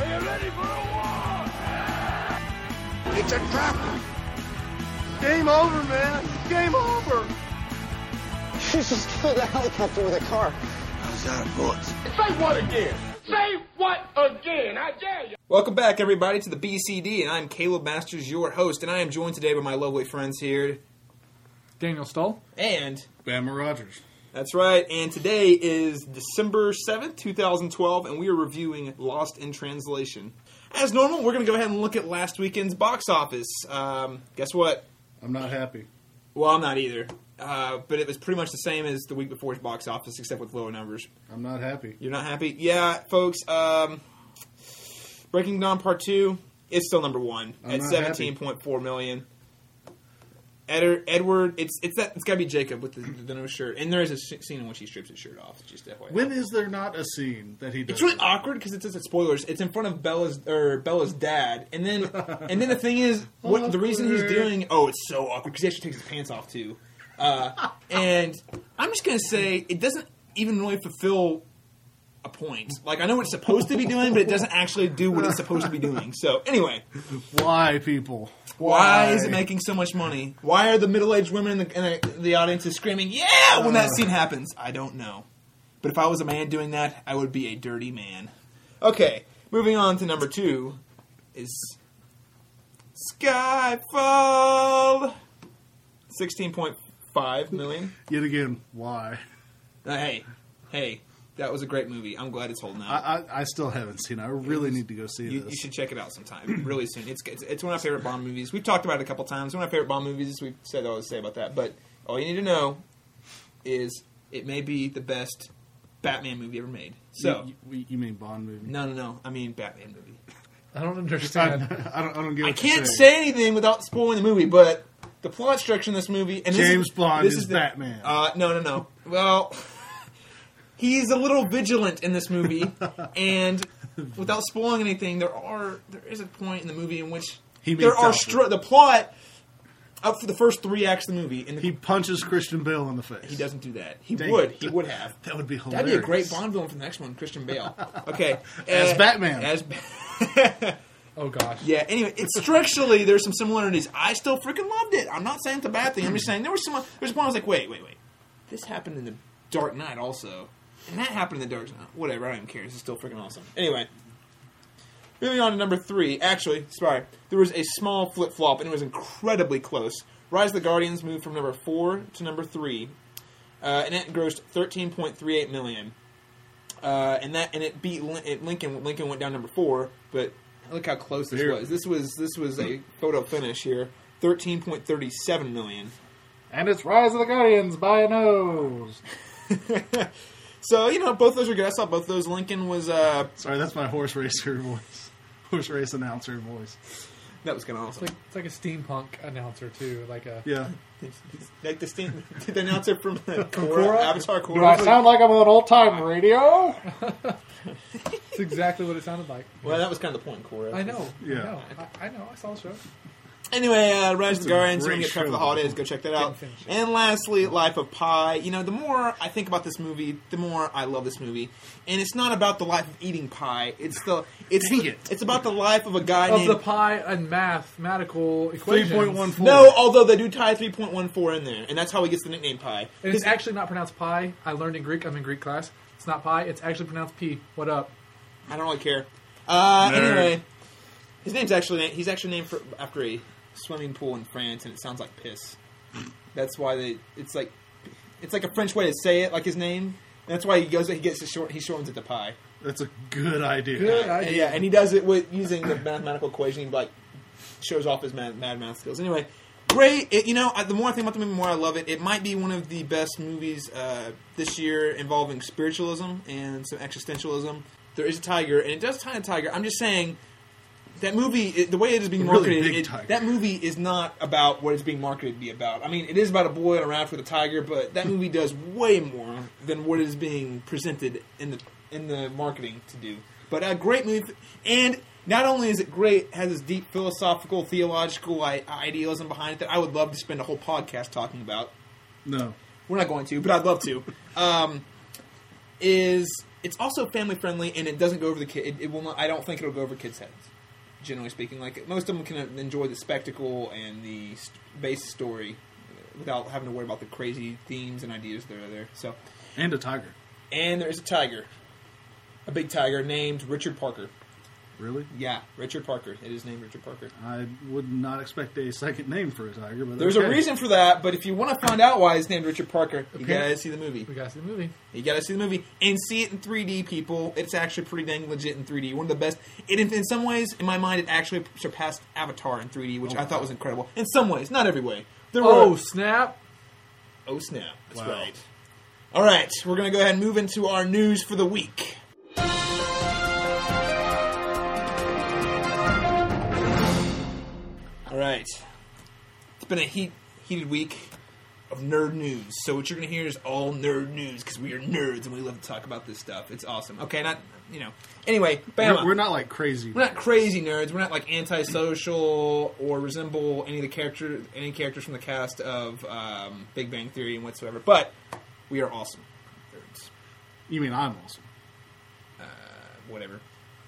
you ready for a war? It's a trap! Game over, man! Game over! You just killed a helicopter with a car. I was out of bullets. Say what again? Say what again? I dare you. Welcome back, everybody, to the BCD, and I'm Caleb Masters, your host, and I am joined today by my lovely friends here. Daniel Stull. And... Bama Rogers. That's right, and today is December 7th, 2012, and we are reviewing Lost in Translation. As normal, we're going to go ahead and look at last weekend's box office. Guess what? I'm not happy. Well, I'm not either. But it was pretty much the same as the week before's box office, except with lower numbers. I'm not happy. You're not happy? Yeah, folks, Breaking Dawn Part 2 is still number one at 17.4 million. Edward, it's got to be Jacob with the no shirt. And there is a scene in which he strips his shirt off, just FYI. When is there not a scene that he does? It's really awkward because it's just spoilers. It's in front of Bella's dad, and then the thing is, the reason he's doing it's so awkward because he actually takes his pants off too. And I'm just gonna say it doesn't even really fulfill a point. Like, I know what it's supposed to be doing, but it doesn't actually do what it's supposed to be doing. So anyway, why people? Why is it making so much money? Why are the middle-aged women in the audience screaming, yeah, when that scene happens? I don't know. But if I was a man doing that, I would be a dirty man. Okay, moving on to number 2 is Skyfall. 16.5 million. Yet again, why? Hey, that was a great movie. I'm glad it's holding out. I still haven't seen it. I really need to go see this. You should check it out sometime, really soon. It's one of my favorite Bond movies. We've talked about it a couple times. One of my favorite Bond movies. We've said all to say about that. But all you need to know is it may be the best Batman movie ever made. So you mean Bond movie? No. I mean Batman movie. I don't understand. I don't get what I can't say anything without spoiling the movie, but the plot structure in this movie... And James Bond is Batman. No. Well... He's a little vigilant in this movie, and without spoiling anything, there is a point in the movie in which the plot up for the first 3 acts of the movie. He punches Christian Bale in the face. He doesn't do that. He would have. That would be hilarious. That'd be a great Bond villain for the next one, Christian Bale. Okay, as Batman. Oh gosh. Yeah. Anyway, structurally there's some similarities. I still freaking loved it. I'm not saying it's a bad thing. I'm just saying there's a point I was like, wait. This happened in the Dark Knight also. And that happened in the Dark Knight. Whatever, I don't even care. This is still freaking awesome. Anyway, moving on to number 3. Actually, sorry. There was a small flip-flop, and it was incredibly close. Rise of the Guardians moved from number 4 to number 3. And it grossed $13.38 million. And it beat Lincoln. Lincoln went down number 4, but look how close this was. This was a photo finish here. $13.37 million. And it's Rise of the Guardians by a nose. So, both those are good. I saw both those. Lincoln was... Sorry, that's my horse racer voice. Horse race announcer voice. That was kind of awesome. It's like a steampunk announcer, too. Yeah. Like the announcer from Korra? Avatar Korra. Do I sound like I'm on old-time radio? That's exactly what it sounded like. Well, that was kind of the point, Korra. I know. Yeah. I know. I saw the show. Anyway, Rise of the Guardians, we're going to get prepped for the holidays. Go check that out. And lastly, Life of Pi. The more I think about this movie, the more I love this movie. And it's not about the life of eating pie. It's about the life of a guy named... Of the pi and mathematical equations. 3.14. No, although they do tie 3.14 in there. And that's how he gets the nickname Pi. And it's actually not pronounced pi. I learned in Greek. I'm in Greek class. It's not pi. It's actually pronounced P. What up? I don't really care. Anyway, he's actually named after a swimming pool in France, and it sounds like piss. That's why it's like a French way to say it, like his name. And that's why he shortens it to Pi. That's a good idea. Yeah, and he does it using the mathematical equation. He shows off his mad math skills. Anyway, great. The more I think about the movie, the more I love it. It might be one of the best movies this year involving spiritualism and some existentialism. There is a tiger, and it does tie a tiger. I'm just saying. That movie, the way it is being marketed, that movie is not about what it's being marketed to be about. I mean, it is about a boy on a raft with a tiger, but that movie does way more than what is being presented in the marketing to do. But a great movie, and not only is it great, it has this deep philosophical, theological idealism behind it that I would love to spend a whole podcast talking about. No. We're not going to, but I'd love to. Is it's also family friendly, and it doesn't go over the kid. It will not. I don't think it'll go over kids' heads. Generally speaking, like most of them can enjoy the spectacle and the base story without having to worry about the crazy themes and ideas that are there. So, And a tiger. and there's a tiger, a big tiger named Richard Parker. Really? Yeah, Richard Parker. It is named Richard Parker. I would not expect a second name for a tiger, but There's okay. a reason for that, but if you want to find out why it's named Richard Parker, you Okay. gotta see the movie. We gotta see the movie. You gotta see the movie and see it in 3D, people. It's actually pretty dang legit in 3D. One of the best. In some ways, in my mind, it actually surpassed Avatar in 3D, which I thought was incredible. In some ways, not every way. There Oh, were. snap. Oh, snap. That's Wow. right. All right, we're gonna go ahead and move into our news for the week. All right. It's been a heated week of nerd news. So what you're going to hear is all nerd news because we are nerds and we love to talk about this stuff. It's awesome. Okay, not, Anyway, Bama. We're not like crazy. We're not crazy nerds. We're not like antisocial or resemble any characters from the cast of Big Bang Theory and whatsoever. But we are awesome nerds. You mean I'm awesome? Whatever.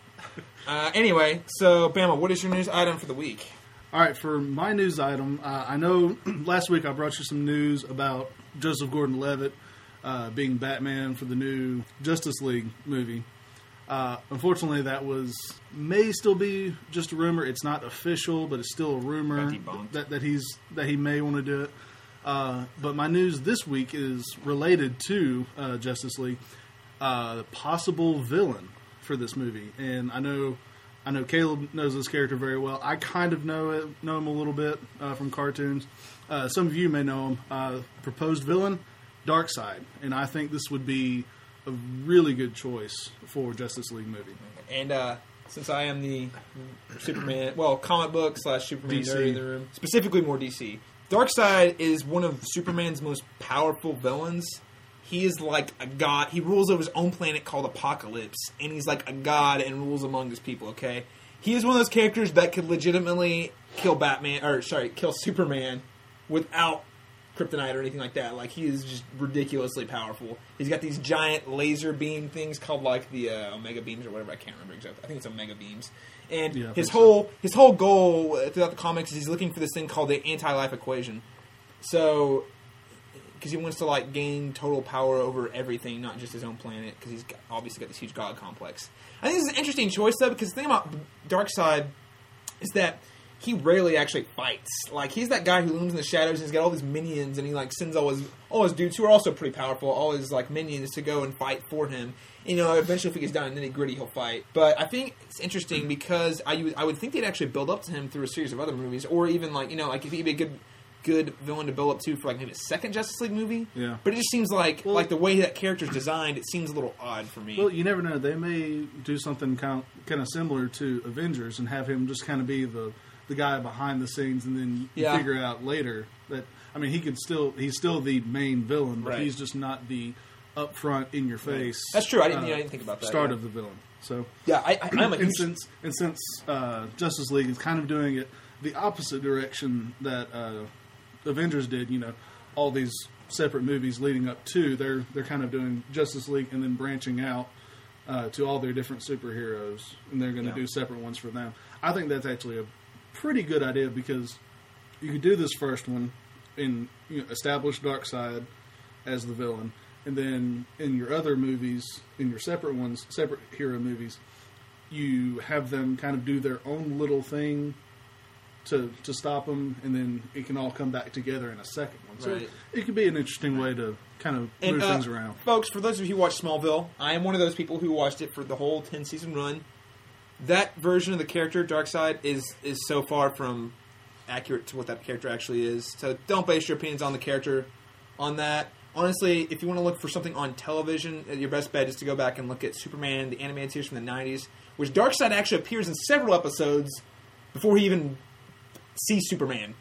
Anyway, so Bama, what is your news item for the week? All right, for my news item, I know last week I brought you some news about Joseph Gordon-Levitt being Batman for the new Justice League movie. Unfortunately, that may still be just a rumor. It's not official, but it's still a rumor that he may want to do it. But my news this week is related to Justice League, the possible villain for this movie, and I know Caleb knows this character very well. I kind of know him a little bit from cartoons. Some of you may know him. Proposed villain, Darkseid, and I think this would be a really good choice for Justice League movie. And since I am the Superman, comic book / Superman DC. nerd in the room, specifically more DC, Darkseid is one of Superman's most powerful villains. He is like a god. He rules over his own planet called Apokolips, and he's like a god and rules among his people, okay? He is one of those characters that could legitimately kill Superman without kryptonite or anything like that. Like, he is just ridiculously powerful. He's got these giant laser beam things called, like, the Omega beams or whatever. I can't remember exactly. I think it's Omega beams. And Yeah, his whole goal throughout the comics is he's looking for this thing called the anti-life equation. So, because he wants to, like, gain total power over everything, not just his own planet, because he's obviously got this huge god complex. I think this is an interesting choice, though, because the thing about Darkseid is that he rarely actually fights. Like, he's that guy who looms in the shadows, and he's got all these minions, and he, like, sends all his dudes, who are also pretty powerful, all his, like, minions to go and fight for him. Eventually, if he gets down in nitty-gritty, he'll fight. But I think it's interesting because I would think they'd actually build up to him through a series of other movies, or even, like, if he'd be a good villain to build up to for, like, maybe a second Justice League movie. Yeah. But it just seems like the way that character's designed, it seems a little odd for me. Well, you never know. They may do something kind of similar to Avengers and have him just kind of be the guy behind the scenes, and then you figure out later that, I mean, he's still the main villain, but Right. he's just not the upfront, in your face. That's true. I didn't think about that. Start yeah. of the villain. So Yeah, I'm a and huge... since Justice League is kind of doing it the opposite direction that Avengers did, all these separate movies leading up to, they're kind of doing Justice League and then branching out to all their different superheroes, and they're going to do separate ones for them. I think that's actually a pretty good idea, because you could do this first one and establish Darkseid as the villain, and then in your other movies, in your separate hero movies, you have them kind of do their own little thing to stop them, and then it can all come back together in a second one. So Right. it could be an interesting way to kind of move things around. Folks, for those of you who watched Smallville, I am one of those people who watched it for the whole 10-season run. That version of the character, Darkseid, is so far from accurate to what that character actually is. So don't base your opinions on the character on that. Honestly, if you want to look for something on television, your best bet is to go back and look at Superman, the animated series from the 90s, which Darkseid actually appears in several episodes before he even sees Superman.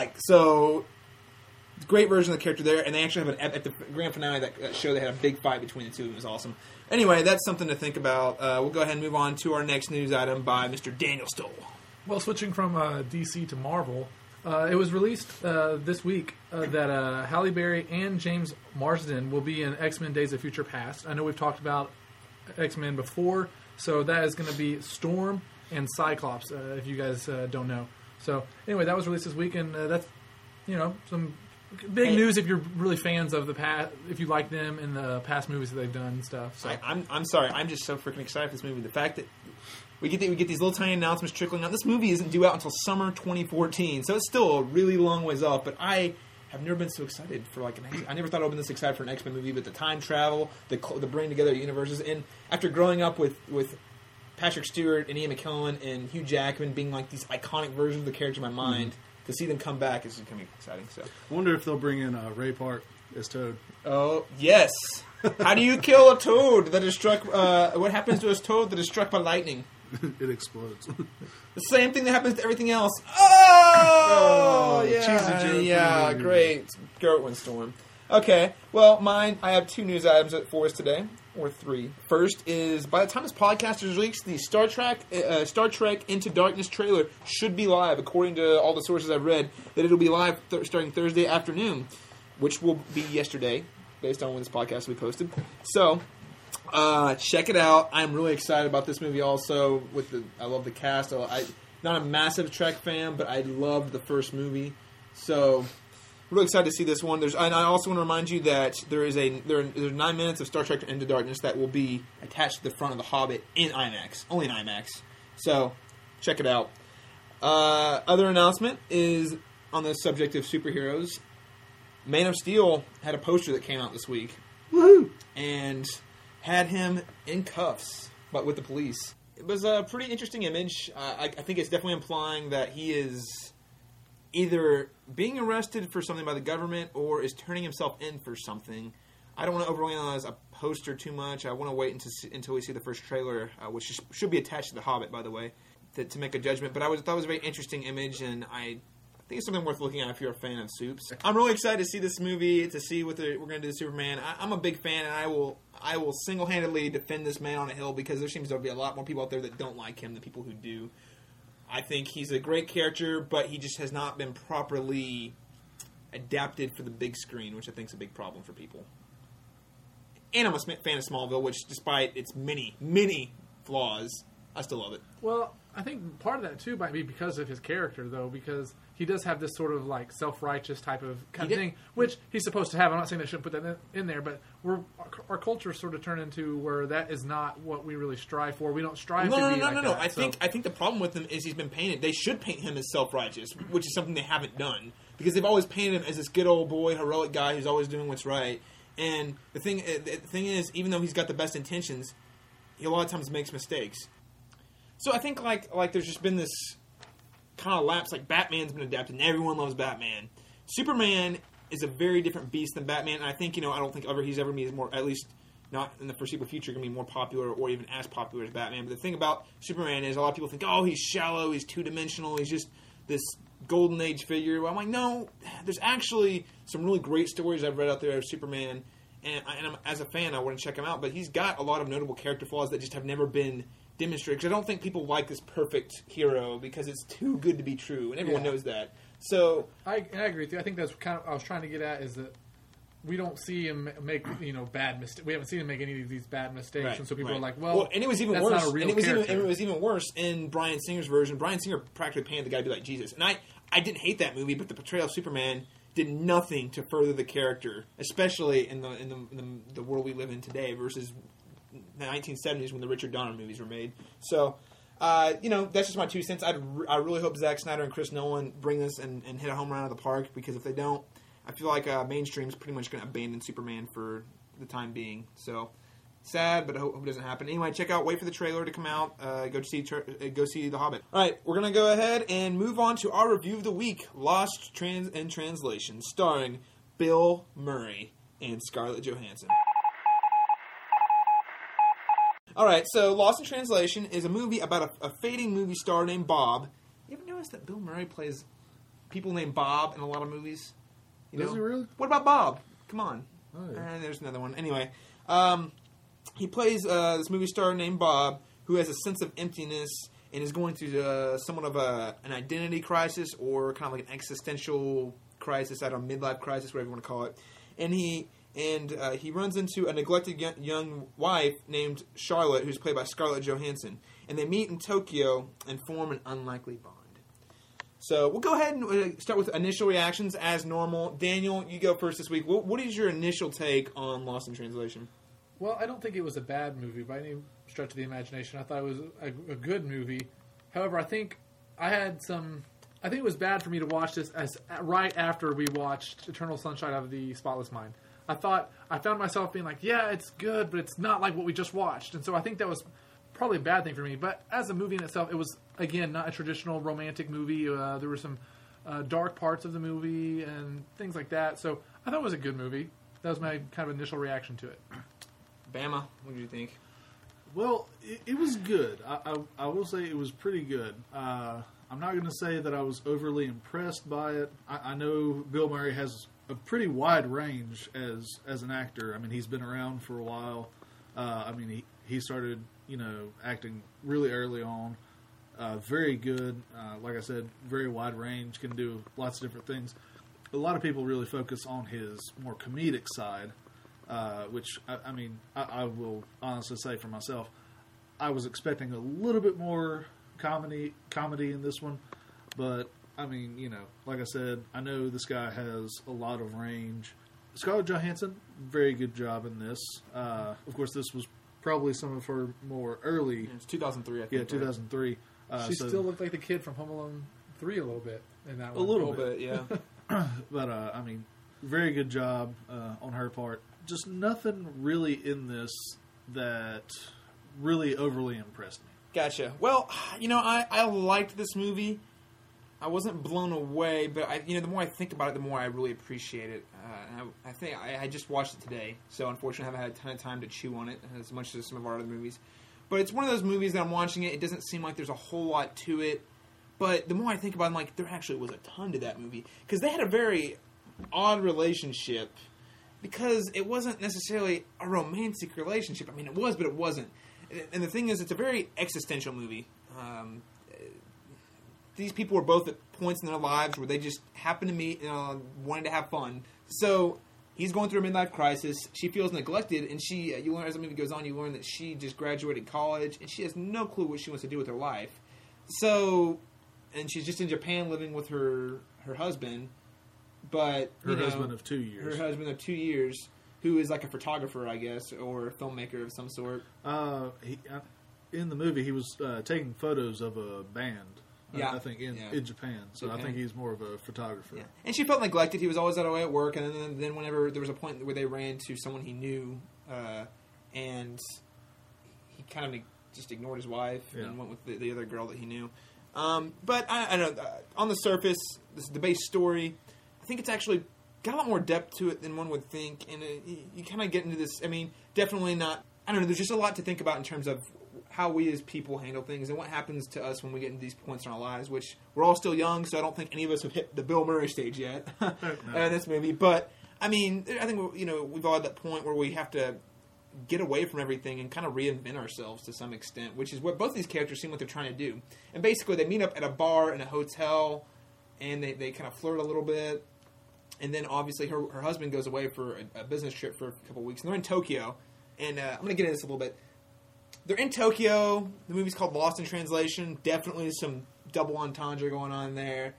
Great version of the character there, and they actually have at the grand finale of that show, they had a big fight between the two. It was awesome. Anyway, that's something to think about. We'll go ahead and move on to our next news item by Mr. Daniel Stoll. Well, switching from DC to Marvel, it was released this week that Halle Berry and James Marsden will be in X-Men Days of Future Past. I know we've talked about X-Men before. So that is going to be Storm and Cyclops, if you guys don't know. So anyway, that was released this week, and that's, some big news if you're really fans of the past, if you like them in the past movies that they've done and stuff. So I'm sorry, I'm just so freaking excited for this movie. The fact that we get these little tiny announcements trickling out. This movie isn't due out until summer 2014, so it's still a really long ways off. But I have never been so excited for I never thought I would be this excited for an X-Men movie. But the time travel, the bringing together universes, and after growing up with Patrick Stewart and Ian McKellen and Hugh Jackman being like these iconic versions of the character in my mind, to see them come back is going to be exciting. So I wonder if they'll bring in Ray Park as Toad. Oh yes. How do you kill a toad that is struck? What happens to a toad that is struck by lightning? It explodes. The same thing that happens to everything else. Oh, cheesy yeah, joke. yeah, great. Garrett Windstorm. Okay, well, I have 2 news items for us today, or 3. First is, by the time this podcast is released, the Star Trek Into Darkness trailer should be live, according to all the sources I've read, that it'll be live starting Thursday afternoon, which will be yesterday, based on when this podcast will be posted. So, check it out. I'm really excited about this movie also. I love the cast. I'm not a massive Trek fan, but I loved the first movie. So, really excited to see this one. And I also want to remind you that there's 9 minutes of Star Trek Into Darkness that will be attached to the front of The Hobbit in IMAX. Only in IMAX. So, check it out. Other announcement is on the subject of superheroes. Man of Steel had a poster that came out this week. Woohoo! And had him in cuffs, but with the police. It was a pretty interesting image. I think it's definitely implying that he is either being arrested for something by the government or is turning himself in for something. I don't want to overanalyze a poster too much. I want to wait until we see the first trailer, which should be attached to The Hobbit, by the way, to make a judgment. But I thought it was a very interesting image, and I think it's something worth looking at if you're a fan of Supes. I'm really excited to see this movie, to see what we're going to do to Superman. I'm a big fan, and I will single-handedly defend this man on a hill because there seems to be a lot more people out there that don't like him than people who do. I think he's a great character, but he just has not been properly adapted for the big screen, which I think is a big problem for people. And I'm a fan of Smallville, which, despite its many, many flaws, I still love it. Well, I think part of that, too, might be because of his character, though, because he does have this sort of, self-righteous type of kind of thing, which he's supposed to have. I'm not saying they shouldn't put that in there, but our culture sort of turned into where that is not what we really strive for. We don't strive to be like that. No. I think the problem with him is he's been painted. They should paint him as self-righteous, which is something they haven't done, because they've always painted him as this good old boy, heroic guy who's always doing what's right. And the thing is, even though he's got the best intentions, he a lot of times makes mistakes. So I think like there's just been this kind of lapse. Like Batman's been adapted, and everyone loves Batman. Superman is a very different beast than Batman, and I think I don't think he's ever be more, at least not in the foreseeable future, going to be more popular or even as popular as Batman. But the thing about Superman is a lot of people think, oh, he's shallow, he's two-dimensional, he's just this golden age figure. Well, I'm like, no, there's actually some really great stories I've read out there of Superman, and as a fan, I want to check him out. But he's got a lot of notable character flaws that just have never been demonstrated. Because I don't think people like this perfect hero because it's too good to be true, and everyone knows that. So I agree with you. I think that's kind of what I was trying to get at, is that we don't see him make bad mistakes. We haven't seen him make any of these bad mistakes, right, and so people right. are like, well, and it was even that's worse. Not a real and character. it was even worse in Bryan Singer's version. Bryan Singer practically painted the guy to be like Jesus, and I didn't hate that movie, but the portrayal of Superman did nothing to further the character, especially in the world we live in today versus the 1970s when the Richard Donner movies were made. So, that's just my 2 cents. I really hope Zack Snyder and Chris Nolan bring this and hit a home run out of the park, because if they don't, I feel like mainstream's pretty much going to abandon Superman for the time being. So, sad, but I hope it doesn't happen. Anyway, wait for the trailer to come out. Go see The Hobbit. All right, we're going to go ahead and move on to our review of the week, Lost in Translation, starring Bill Murray and Scarlett Johansson. All right, so Lost in Translation is a movie about a fading movie star named Bob. You ever noticed that Bill Murray plays people named Bob in a lot of movies? Does he really? What about Bob? Come on. Oh, yeah. There's another one. Anyway, he plays this movie star named Bob who has a sense of emptiness and is going through somewhat of an identity crisis, or kind of like an existential crisis, midlife crisis, whatever you want to call it. And he and he runs into a neglected young wife named Charlotte, who's played by Scarlett Johansson. And they meet in Tokyo and form an unlikely bond. So we'll go ahead and start with initial reactions as normal. Daniel, you go first this week. What is your initial take on Lost in Translation? Well, I don't think it was a bad movie by any stretch of the imagination. I thought it was a good movie. However, I think it was bad for me to watch this right after we watched Eternal Sunshine of the Spotless Mind. I found myself being like, yeah, it's good, but it's not like what we just watched. And so I think that was probably a bad thing for me. But as a movie in itself, it was, again, not a traditional romantic movie. There were some dark parts of the movie and things like that. So I thought it was a good movie. That was my kind of initial reaction to it. Bama, what did you think? Well, it was good. I will say it was pretty good. I'm not going to say that I was overly impressed by it. I know Bill Murray has a pretty wide range as an actor. I mean, he's been around for a while. He started, acting really early on. Very good. Like I said, very wide range. Can do lots of different things. A lot of people really focus on his more comedic side, which, I will honestly say for myself, I was expecting a little bit more comedy in this one. But, like I said, I know this guy has a lot of range. Scarlett Johansson, very good job in this. Of course, this was probably some of her more early... It's 2003, I think. Yeah, 2003. She still looked like the kid from Home Alone 3 a little bit in that one. A little bit, yeah. But, very good job on her part. Just nothing really in this that really overly impressed me. Gotcha. Well, I liked this movie. I wasn't blown away, but the more I think about it, the more I really appreciate it. I think I just watched it today, so unfortunately I haven't had a ton of time to chew on it as much as some of our other movies. But it's one of those movies that I'm watching it. It doesn't seem like there's a whole lot to it, but the more I think about it, I'm like, there actually was a ton to that movie because they had a very odd relationship because it wasn't necessarily a romantic relationship. I mean, it was, but it wasn't. And the thing is, it's a very existential movie. These people were both at points in their lives where they just happened to meet, wanted to have fun. So he's going through a midlife crisis. She feels neglected, and you learn as the movie goes on, you learn that she just graduated college, and she has no clue what she wants to do with her life. So, and she's just in Japan living with her husband, but her husband of 2 years. Her husband of 2 years, who is like a photographer, I guess, or a filmmaker of some sort. In the movie, he was taking photos of a band. Yeah. I think in Japan. So Japan. I think he's more of a photographer. Yeah. And she felt neglected. He was always out away at work. And then whenever there was a point where they ran to someone he knew, and he kind of just ignored his wife and went with the other girl that he knew. But I don't know. On the surface, this is the base story. I think it's actually got a lot more depth to it than one would think. And you kind of get into this. I mean, definitely not. I don't know. There's just a lot to think about in terms of how we as people handle things and what happens to us when we get into these points in our lives, which we're all still young, so I don't think any of us have hit the Bill Murray stage yet in this movie. But, I mean, I think, we've all had that point where we have to get away from everything and kind of reinvent ourselves to some extent, which is what both these characters seem like they're trying to do. And basically, they meet up at a bar in a hotel, and they kind of flirt a little bit. And then, obviously, her husband goes away for a business trip for a couple weeks, and they're in Tokyo. And I'm going to get into this a little bit. They're in Tokyo. The movie's called Lost in Translation. Definitely some double entendre going on there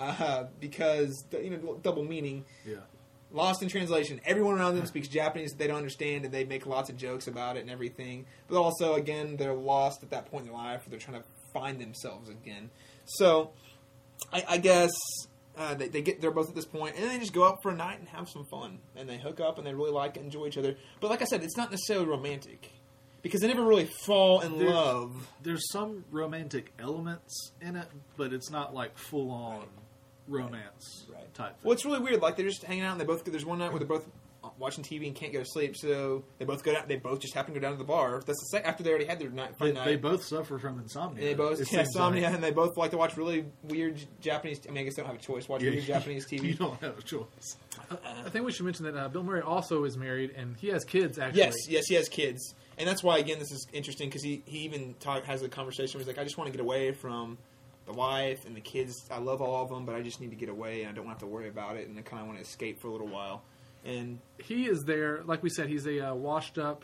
because, double meaning. Yeah. Lost in Translation. Everyone around them speaks Japanese that they don't understand, and they make lots of jokes about it and everything. But also, again, they're lost at that point in their life where they're trying to find themselves again. So, I guess they're both at this point, and then they just go out for a night and have some fun. And they hook up, and they really like and enjoy each other. But like I said, it's not necessarily romantic. Because they never really fall in love. There's some romantic elements in it, but it's not like full-on romance type thing. Well, it's really weird. Like, they're just hanging out, and there's one night where they're both watching TV and can't go to sleep, so they both go down. They both just happen to go down to the bar. That's after they already had their night. They both suffer from insomnia. And they both insomnia, and they both like to watch really weird Japanese. I mean, I guess they don't have a choice. Watch weird Japanese TV. You don't have a choice. I think we should mention that Bill Murray also is married, and he has kids. Actually, yes, he has kids. And that's why, again, this is interesting, because he even has a conversation where he's like, I just want to get away from the wife and the kids. I love all of them, but I just need to get away, and I don't have to worry about it, and I kind of want to escape for a little while. And he is there, like we said, he's a washed-up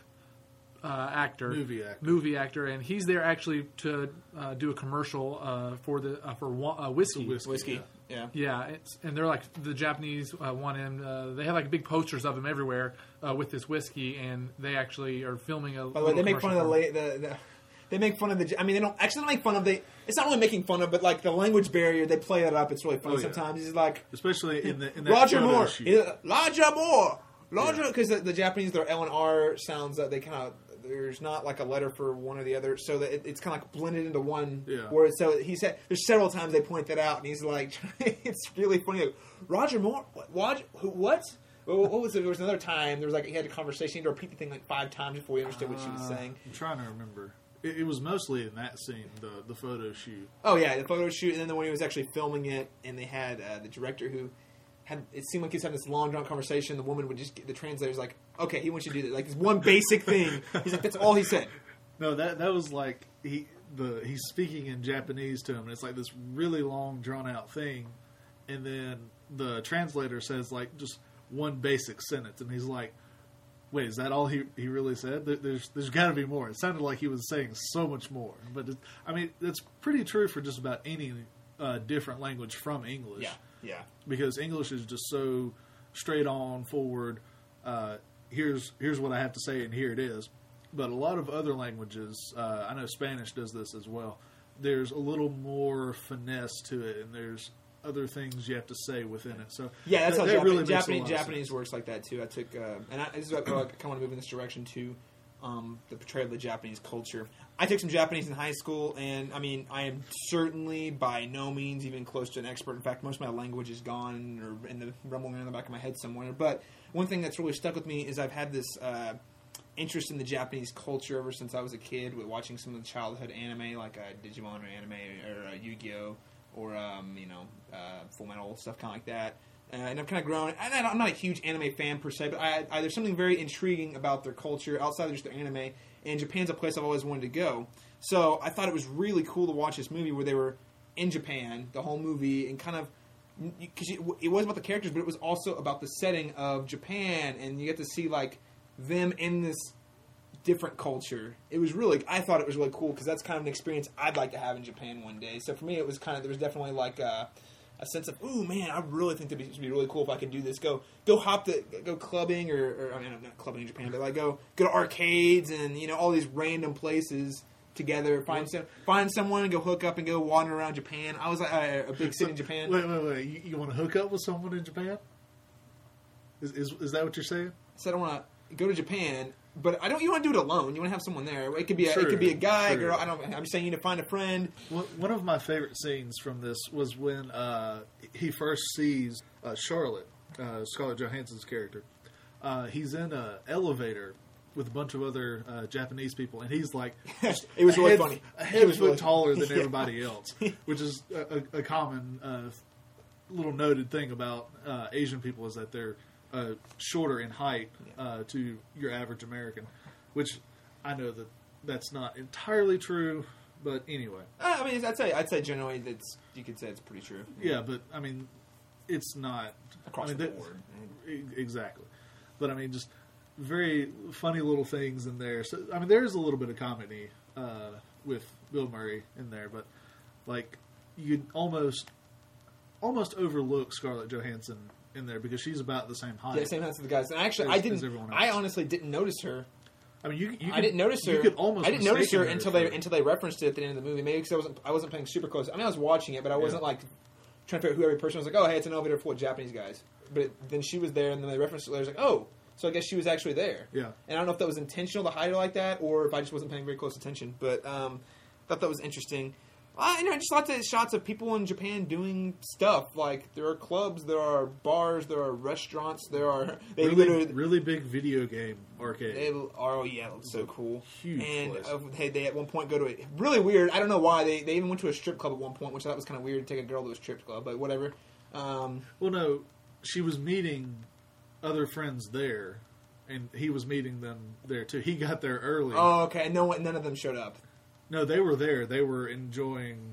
actor, movie actor, and he's there actually to do a commercial for whiskey. Whiskey. Yeah. Yeah, and they're like the Japanese want him. They have like big posters of him everywhere with this whiskey, and they actually are filming a. By the way, they make fun of they make fun of the. I mean, they don't make fun of It's not really making fun of, but like the language barrier, they play it up. It's really funny sometimes. He's like, especially in that Roger Moore, Roger Moore, because the Japanese, their L and R sounds that they kind of. There's not like a letter for one or the other, so that it's kind of like blended into one word. So he said there's several times they point that out, and he's like, it's really funny. Like, Roger Moore, what? What was it? There was another time. There was like he had a conversation. He had to repeat the thing like 5 times before he understood what she was saying. I'm trying to remember. It was mostly in that scene, the photo shoot. Oh yeah, the photo shoot, and then when he was actually filming it, and they had the director who. It seemed like he was having this long, drawn conversation. The woman would the translator's like, okay, he wants you to do that. Like, this one basic thing. He's like, that's all he said. No, that was like, he's speaking in Japanese to him, and it's like this really long, drawn out thing. And then the translator says, like, just one basic sentence. And he's like, wait, is that all he really said? There's got to be more. It sounded like he was saying so much more. But, that's pretty true for just about any different language from English. Yeah. Yeah, because English is just so straight on, forward. Here's what I have to say, and here it is. But a lot of other languages, I know Spanish does this as well. There's a little more finesse to it, and there's other things you have to say within it. So yeah, that's how Japanese Japanese works like that too. I took, this is what I kind of want to move in this direction too. The portrayal of the Japanese culture. I took some Japanese in high school, and I mean, I am certainly by no means even close to an expert. In fact, most of my language is gone or in the rumbling in the back of my head somewhere. But one thing that's really stuck with me is I've had this interest in the Japanese culture ever since I was a kid, with watching some of the childhood anime like Digimon or anime or Yu-Gi-Oh! Or Full Metal, stuff kind of like that. And I've kind of grown. And I'm not a huge anime fan per se, but there's something very intriguing about their culture outside of just their anime. And Japan's a place I've always wanted to go. So I thought it was really cool to watch this movie where they were in Japan, the whole movie, and kind of because it was about the characters, but it was also about the setting of Japan, and you get to see like them in this different culture. It was I thought it was really cool because that's kind of an experience I'd like to have in Japan one day. So for me, it was there was definitely like a sense of, ooh, man, I really think it'd be really cool if I could do this. Go clubbing or I mean, not clubbing in Japan, but like go to arcades and all these random places together. Find someone and go hook up and go wander around Japan. I was like a big city in Japan. Wait! You want to hook up with someone in Japan? Is that what you're saying? I said I want to go to Japan. But I don't. You want to do it alone. You want to have someone there. It could be a guy, a girl. I'm just saying you need to find a friend. One of my favorite scenes from this was when he first sees Charlotte, Scarlett Johansson's character. He's in an elevator with a bunch of other Japanese people, and he's like, it was really funny. A head foot taller than everybody else, which is a common little noted thing about Asian people, is that they're shorter in height to your average American, which I know that's not entirely true, but anyway. I mean, I'd say generally you could say it's pretty true. Yeah, but I mean, it's not across the board. Exactly, but I mean, just very funny little things in there. So I mean, there is a little bit of comedy with Bill Murray in there, but like you could almost overlook Scarlett Johansson in there because she's about the same height. Yeah, same height as the guys. And actually, I honestly didn't notice her. I mean, I didn't notice her. You could almost. I didn't notice her until they referenced it at the end of the movie. Maybe because I wasn't paying super close. I mean, I was watching it, but I wasn't like trying to figure out who every person was. Like, oh, hey, it's an elevator full of Japanese guys. But then she was there, and then they referenced it. I was like, oh, so I guess she was actually there. Yeah. And I don't know if that was intentional to hide her like that, or if I just wasn't paying very close attention. But thought that was interesting. Just lots of shots of people in Japan doing stuff. Like, there are clubs, there are bars, there are restaurants, there are... really big video game arcade. It looks so cool. Huge and place. They at one point go to a... Really weird, I don't know why, they even went to a strip club at one point, which I thought was kind of weird to take a girl to a strip club, but whatever. Well, no, she was meeting other friends there, and he was meeting them there, too. He got there early. Oh, okay, and none of them showed up. No, they were there. They were enjoying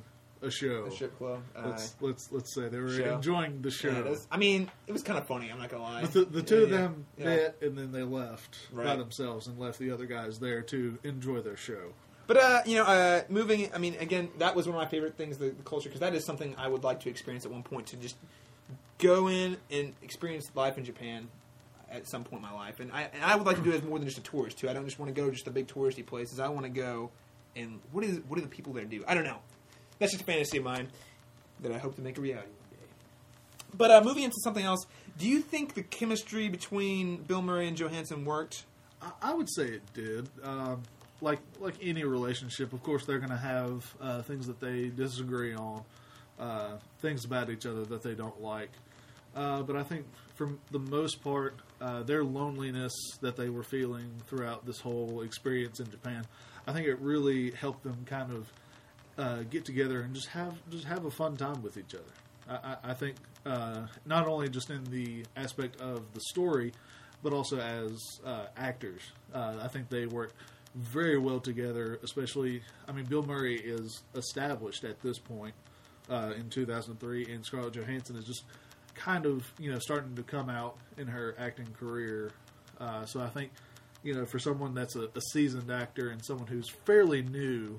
a show. The strip club. Let's say they were Show. enjoying the show. Yeah, I mean, it was kind of funny. I'm not gonna lie. But the two of them met, and then they left by Right. themselves and left the other guys there to enjoy their show. But moving. I mean, again, that was one of my favorite things, the culture, because that is something I would like to experience at one point, to just go in and experience life in Japan at some point in my life. And I would like to do it as more than just a tourist too. I don't just want to go to just the big touristy places. I want to go and what do the people there do? I don't know. That's just a fantasy of mine that I hope to make a reality one day. But moving into something else, do you think the chemistry between Bill Murray and Johansson worked? I would say it did. Like any relationship, of course, they're going to have things that they disagree on, things about each other that they don't like. But I think, for the most part, their loneliness that they were feeling throughout this whole experience in Japan, I think it really helped them kind of get together and just have a fun time with each other. I think not only just in the aspect of the story, but also as actors. I think they worked very well together, especially, I mean, Bill Murray is established at this point in 2003, and Scarlett Johansson is just kind of, starting to come out in her acting career. So I think, for someone that's a seasoned actor and someone who's fairly new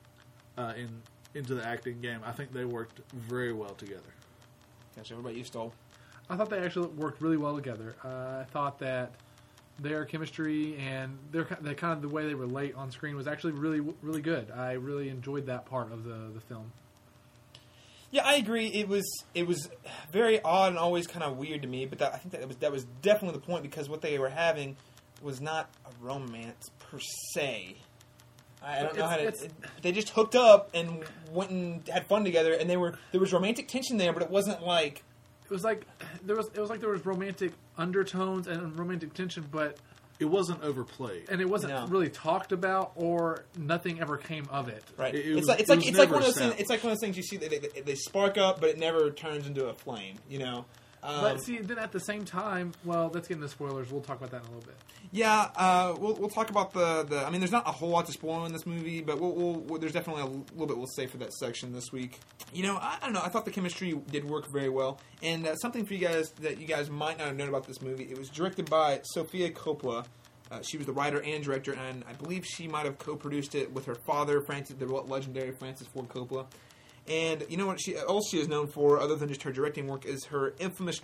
into the acting game, I think they worked very well together. Gotcha. What about you, Stoll? I thought they actually worked really well together. I thought that their chemistry and their kind of the way they relate on screen was actually really, really good. I really enjoyed that part of the film. Yeah, I agree. It was very odd and always kind of weird to me, but I think that was definitely the point, because what they were having was not a romance per se. I don't know how to. They just hooked up and went and had fun together, and there was romantic tension there, but it wasn't like. It was like there was romantic undertones and romantic tension, but It wasn't overplayed. and it wasn't really talked about, or nothing ever came of it. Right. It It's was like never one of those things. established. It's like one of those things you see that they spark up, but it never turns into a flame. But see, then at the same time, well, let's get into spoilers. We'll talk about that in a little bit. Yeah, we'll talk about the. I mean, there's not a whole lot to spoil in this movie, but there's definitely a little bit we'll say for that section this week. I don't know. I thought the chemistry did work very well, and something for you guys that you guys might not have known about this movie. It was directed by Sofia Coppola. She was the writer and director, and I believe she might have co-produced it with her father, the legendary Francis Ford Coppola. And you know what? All she is known for, other than just her directing work, is her infamous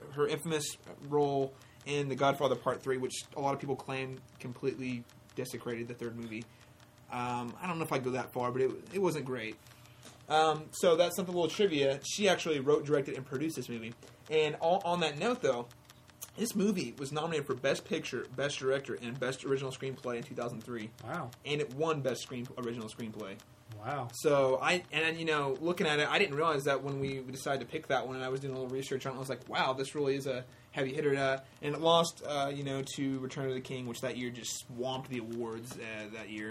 role in The Godfather Part 3, which a lot of people claim completely desecrated the third movie. I don't know if I'd go that far, but it wasn't great. So that's something, a little trivia. She actually wrote, directed, and produced this movie. And on that note, though, this movie was nominated for Best Picture, Best Director, and Best Original Screenplay in 2003. Wow. And it won Best Original Screenplay. Wow. So, looking at it, I didn't realize that when we decided to pick that one, and I was doing a little research on it, I was like, wow, this really is a heavy hitter. And it lost, to Return of the King, which that year just swamped the awards that year.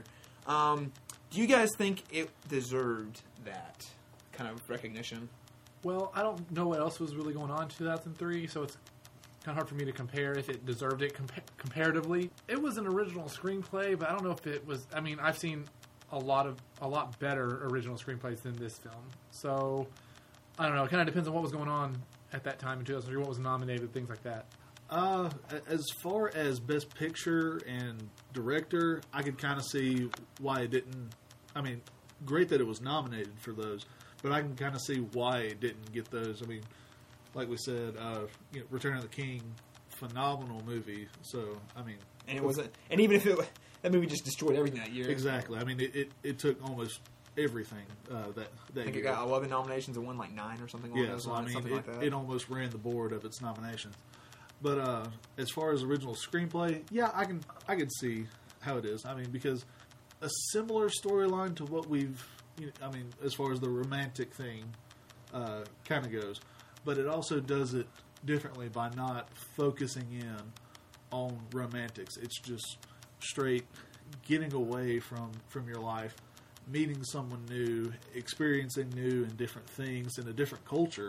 Do you guys think it deserved that kind of recognition? Well, I don't know what else was really going on in 2003, so it's kind of hard for me to compare if it deserved it comparatively. It was an original screenplay, but I don't know if it was. I mean, I've seen a lot better original screenplays than this film. So I don't know. It kind of depends on what was going on at that time in 2003, what was nominated, things like that. As far as Best Picture and Director, I could kind of see why it didn't. I mean, great that it was nominated for those, but I can kind of see why it didn't get those. I mean, like we said, Return of the King, phenomenal movie. So, I mean, and it wasn't. And even if that movie just destroyed everything that year. Exactly. I mean, it took almost everything that I think year. it got 11 nominations and won like 9 or something. Yeah, so I mean, it almost ran the board of its nominations. But as far as original screenplay, yeah, I can see how it is. I mean, because a similar storyline to what we've, as far as the romantic thing kind of goes, but it also does it differently by not focusing in on romantics. It's just straight getting away from your life, meeting someone new, experiencing new and different things in a different culture,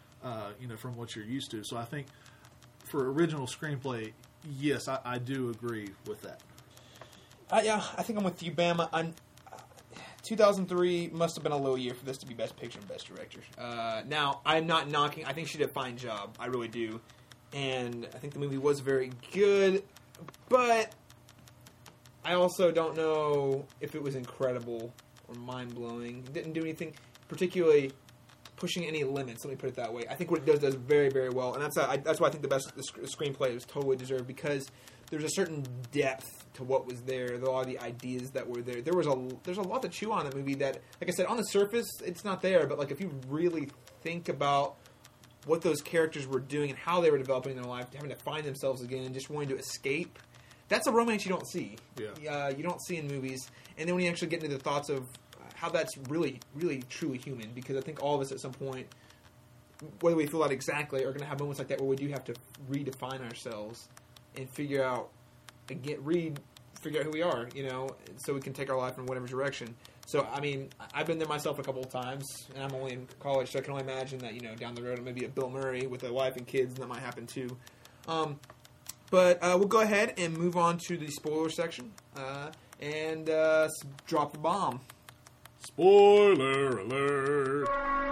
from what you're used to. So I think for original screenplay, yes, I do agree with that. Yeah, I think I'm with you, Bama. 2003 must have been a low year for this to be Best Picture and Best Director. Now, I'm not knocking. I think she did a fine job. I really do. And I think the movie was very good. But I also don't know if it was incredible or mind-blowing. It didn't do anything particularly pushing any limits, let me put it that way. I think what it does very, very well. And that's why I think the screenplay was totally deserved, because there's a certain depth to what was there. There are a lot of the ideas that were there. There's a lot to chew on in the movie that, like I said, on the surface, it's not there. But like if you really think about what those characters were doing and how they were developing their life, having to find themselves again and just wanting to escape, that's a romance you don't see. Yeah. You don't see in movies. And then when you actually get into the thoughts of how that's really, really, truly human, because I think all of us at some point, whether we feel that exactly, are going to have moments like that where we do have to redefine ourselves and figure out who we are, so we can take our life in whatever direction. So, I mean, I've been there myself a couple of times, and I'm only in college, so I can only imagine that, down the road, maybe a Bill Murray with a wife and kids, and that might happen too. But we'll go ahead and move on to the spoiler section and drop the bomb. Spoiler alert!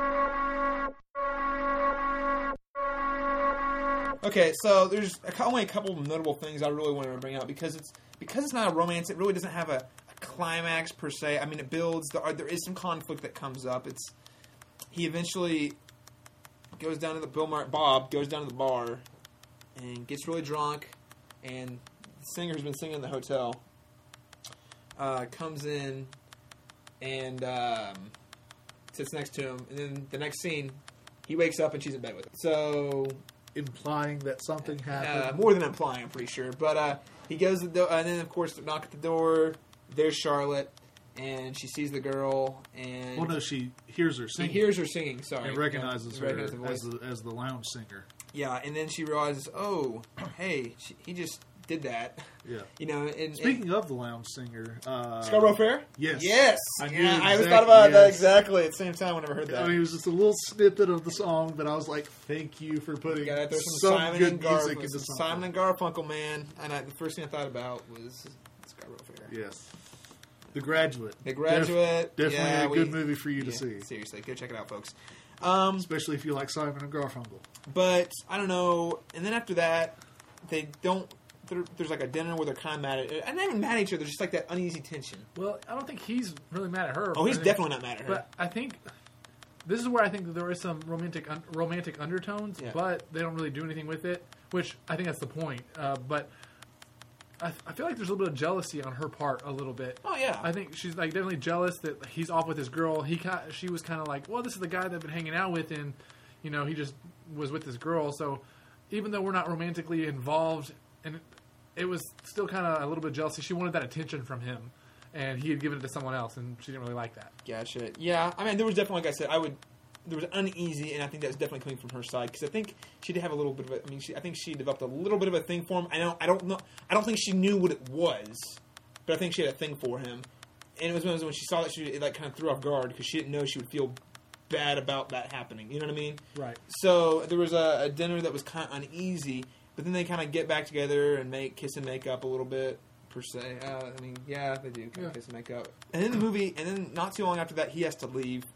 Okay, so there's only a couple of notable things I really wanted to bring out because it's not a romance. It really doesn't have a climax per se. I mean, it builds. There is some conflict that comes up. He eventually goes down to Bob goes down to the bar and gets really drunk, and the singer who's been singing in the hotel comes in and sits next to him, and then the next scene, he wakes up and she's in bed with him. So, implying that something happened. More than implying, I'm pretty sure. But he goes to the door, and then of course knock at the door. There's Charlotte, and she sees the girl, and well, no, she hears her singing. She hears her singing. Sorry, and recognizes her the voice. as the lounge singer. Yeah, and then she realizes, oh, hey, he just did that. Yeah. And speaking of the lounge singer, Scarborough Fair? Yes. Yes. I always thought about that exactly at the same time whenever I heard that. I mean, it was just a little snippet of the song, but I was like, thank you for putting some good music into something. Simon and Garfunkel, man. And the first thing I thought about was Scarborough Fair. Yes. The Graduate. Definitely a good movie for you to see. Seriously, go check it out, folks. Especially if you like Simon and Garfunkel. But, I don't know, and then after that, they don't... There's like a dinner where they're kind of mad at... And not even mad at each other, there's just like that uneasy tension. Well, I don't think he's really mad at her. Oh, he's definitely not mad at her. But I think... This is where I think that there is some romantic undertones, but they don't really do anything with it, which I think that's the point. But I feel like there's a little bit of jealousy on her part, a little bit. Oh, yeah. I think she's like definitely jealous that he's off with his girl. She was kind of like, well, this is the guy that I've been hanging out with, and he just was with this girl. So even though we're not romantically involved, and it was still kind of a little bit of jealousy. She wanted that attention from him, and he had given it to someone else, and she didn't really like that. Gotcha. Yeah, I mean, there was definitely, like I said, there was uneasy, and I think that was definitely coming from her side, because I think she did have a little bit of a, I think she developed a little bit of a thing for him. I don't think she knew what it was, but I think she had a thing for him. And it was when she saw that, it kind of threw off guard, because she didn't know she would feel bad about that happening. You know what I mean? Right. So there was a dinner that was kind of uneasy, but then they kind of get back together and kiss and make up a little bit, per se. They do kind of kiss and make up. And then the movie, and then not too long after that, he has to leave.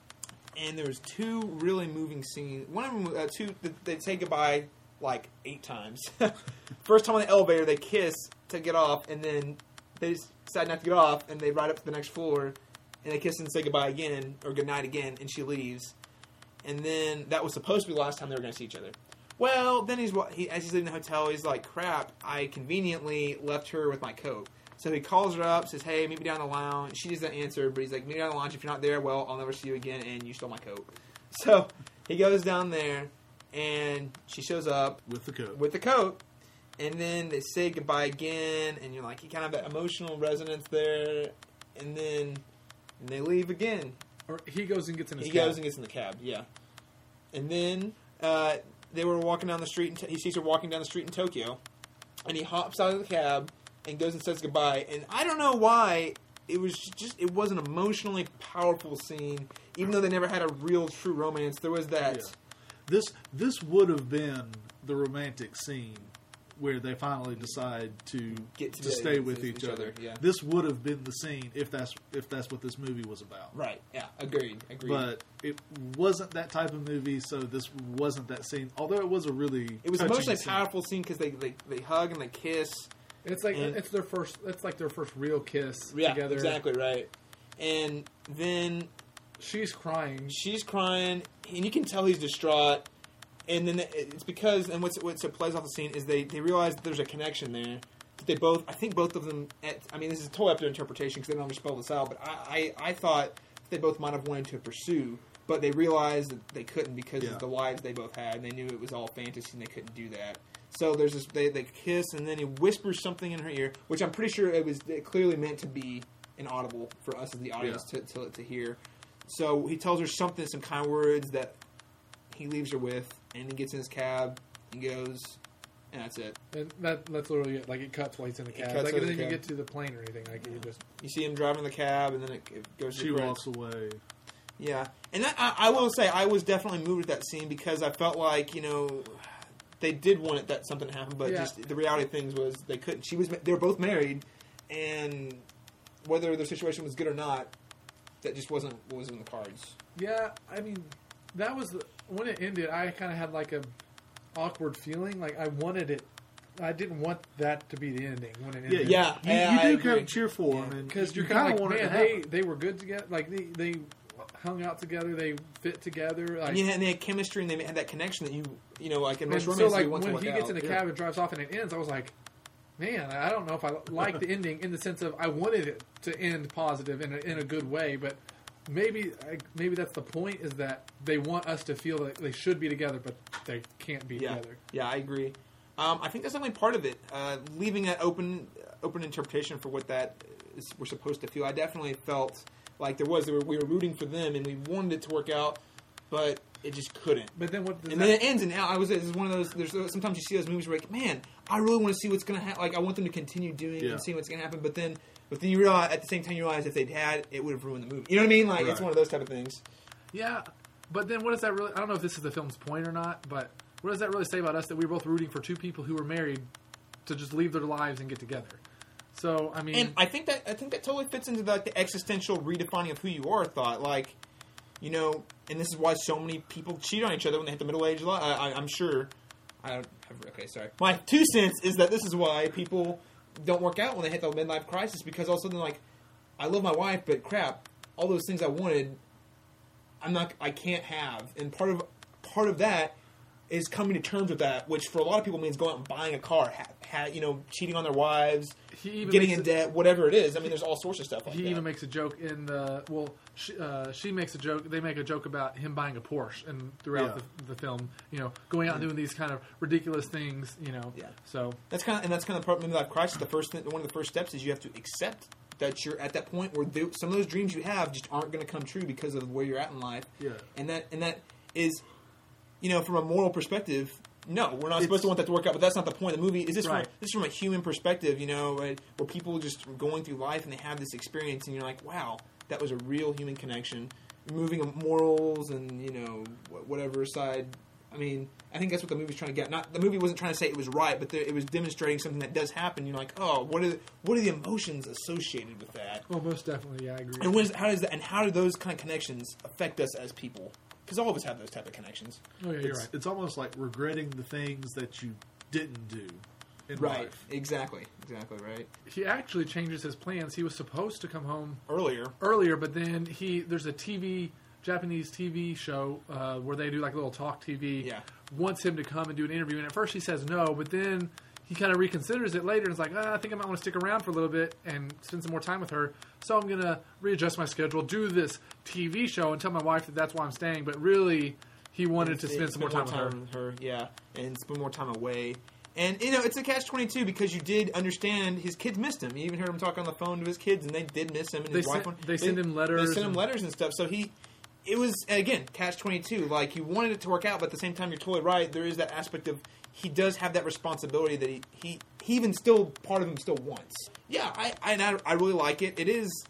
And there's two really moving scenes. One of them, they say goodbye like 8 times. First time on the elevator, they kiss to get off, and then they decide not to get off, and they ride up to the next floor, and they kiss and say goodbye again, or goodnight again, and she leaves. And then that was supposed to be the last time they were going to see each other. Well, then as he's leaving the hotel, he's like, crap, I conveniently left her with my coat. So he calls her up, says, hey, meet me down the lounge. She doesn't answer, but he's like, meet me down the lounge. If you're not there, well, I'll never see you again, and you stole my coat. So he goes down there, and she shows up. With the coat. And then they say goodbye again, and you're like, you kind of have that emotional resonance there. And then they leave again. Or he goes and gets in his cab. He goes and gets in the cab, yeah. And then they were walking down the street, he sees her walking down the street in Tokyo, and he hops out of the cab and goes and says goodbye. And I don't know why, it was an emotionally powerful scene. Even though they never had a real true romance, there was that. Yeah. This would have been the romantic scene where they finally decide to Get to to stay with each other. yeah. This would have been the scene if that's what this movie was about. Right. Yeah. Agreed. But it wasn't that type of movie, so this wasn't that scene. Although it was a really It was touching emotionally scene. powerful scene because they hug and they kiss. It's like And- it's their first. It's like their first real kiss Yeah, together. exactly right. And then She's crying. she's crying, and you can tell he's distraught. And then it's because, and what plays off the scene is they realize that there's a connection there. They both, I think both of them, I mean, this is a total up to interpretation because they don't ever spell this out, but I thought they both might have wanted to pursue, but they realized that they couldn't because of the lives they both had, and they knew it was all fantasy and they couldn't do that. So there's this, they kiss, and then he whispers something in her ear, which I'm pretty sure it clearly meant to be inaudible for us as the audience to hear. So he tells her something, some kind words that he leaves her with, and he gets in his cab and goes, and that's it. And that's literally it. Like, it cuts while he's in the cab. cuts Like, in it the doesn't even cab. get to the plane or anything. Like, it just... You see him driving the cab, and then it goes to She the walks away. Yeah. And that, I will say, I was definitely moved with that scene because I felt like, they did want it that something happened, but just the reality of things was they couldn't. They were both married, and whether their situation was good or not, that just wasn't what was in the cards. Yeah, I mean, that was... When it ended, I kind of had, like, a awkward feeling. Like, I wanted it... I didn't want that to be the ending when it ended. Yeah. You I do agree. kind of cheer for them, Because you you're kind of want like, it to man, happen. they were good together. Like, they hung out together. They fit together. Like, And they had chemistry, and they had that connection that like in and most so, romance, like, you want to when work he out. gets in the cab and drives off and it ends, I was like, man, I don't know if I like the ending in the sense of I wanted it to end positive in a good way, but maybe that's the point, is that they want us to feel that they should be together, but they can't be together. Yeah, I agree. I think that's definitely part of it. Leaving that open interpretation for what that is, we're supposed to feel. I definitely felt like we were rooting for them, and we wanted it to work out, but it just couldn't. But then what? And then it ends, and now this is one of those. There's sometimes you see those movies where like, man, I really want to see what's going to happen. Like, I want them to continue doing and seeing what's going to happen. But then you realize at the same time you realize if they'd had, it would have ruined the movie. You know what I mean? Like, it's one of those type of things. Yeah, but then what does that really... I don't know if this is the film's point or not, but what does that really say about us that we were both rooting for two people who were married to just leave their lives and get together? So, I mean... And I think that totally fits into the existential redefining of who you are thought. Like, and this is why so many people cheat on each other when they hit the middle age. I'm sure. Okay, sorry. My 2 cents is that this is why people don't work out when they hit the midlife crisis, because all of a sudden, like, I love my wife, but crap, all those things I wanted, I can't have. And part of that is coming to terms with that, which for a lot of people means going out and buying a car, cheating on their wives, getting in debt, whatever it is. I mean, there's all sorts of stuff like that. He even makes a joke in the... Well, she makes a joke. They make a joke about him buying a Porsche and throughout the film, going out and doing these kind of ridiculous things, Yeah. So... That's kind of part of midlife crisis. One of the first steps is you have to accept that you're at that point where some of those dreams you have just aren't going to come true because of where you're at in life. Yeah. And that is... from a moral perspective, no, we're not supposed to want that to work out. But that's not the point of the movie. Is this from a human perspective? Where people just going through life and they have this experience, and you're like, wow, that was a real human connection. Removing morals and whatever aside. I mean, I think that's what the movie's trying to get. Not the movie wasn't trying to say it was right, but it was demonstrating something that does happen. You're like, oh, what are the emotions associated with that? Well, most definitely, yeah, I agree. And how do those kind of connections affect us as people? Because all of us have those type of connections. Oh, yeah, you're right. It's almost like regretting the things that you didn't do in Right. life. Exactly, right. He actually changes his plans. He was supposed to come home Earlier, but then there's a Japanese TV show where they do like a little talk TV. Yeah. Wants him to come and do an interview, and at first he says no, but then he kind of reconsiders it later and is like, I think I might want to stick around for a little bit and spend some more time with her. So I'm going to readjust my schedule, do this TV show, and tell my wife that that's why I'm staying. But really, he wanted to spend some more time with her. Yeah, and spend more time away. And, it's a catch-22 because you did understand his kids missed him. You even heard him talk on the phone to his kids, and they did miss him. And his wife they send him letters. They sent him letters and stuff. So it was, again, catch-22. Like, you wanted it to work out, but at the same time, you're totally right. There is that aspect of he does have that responsibility that he even still, part of him still wants. Yeah, I really like it. It is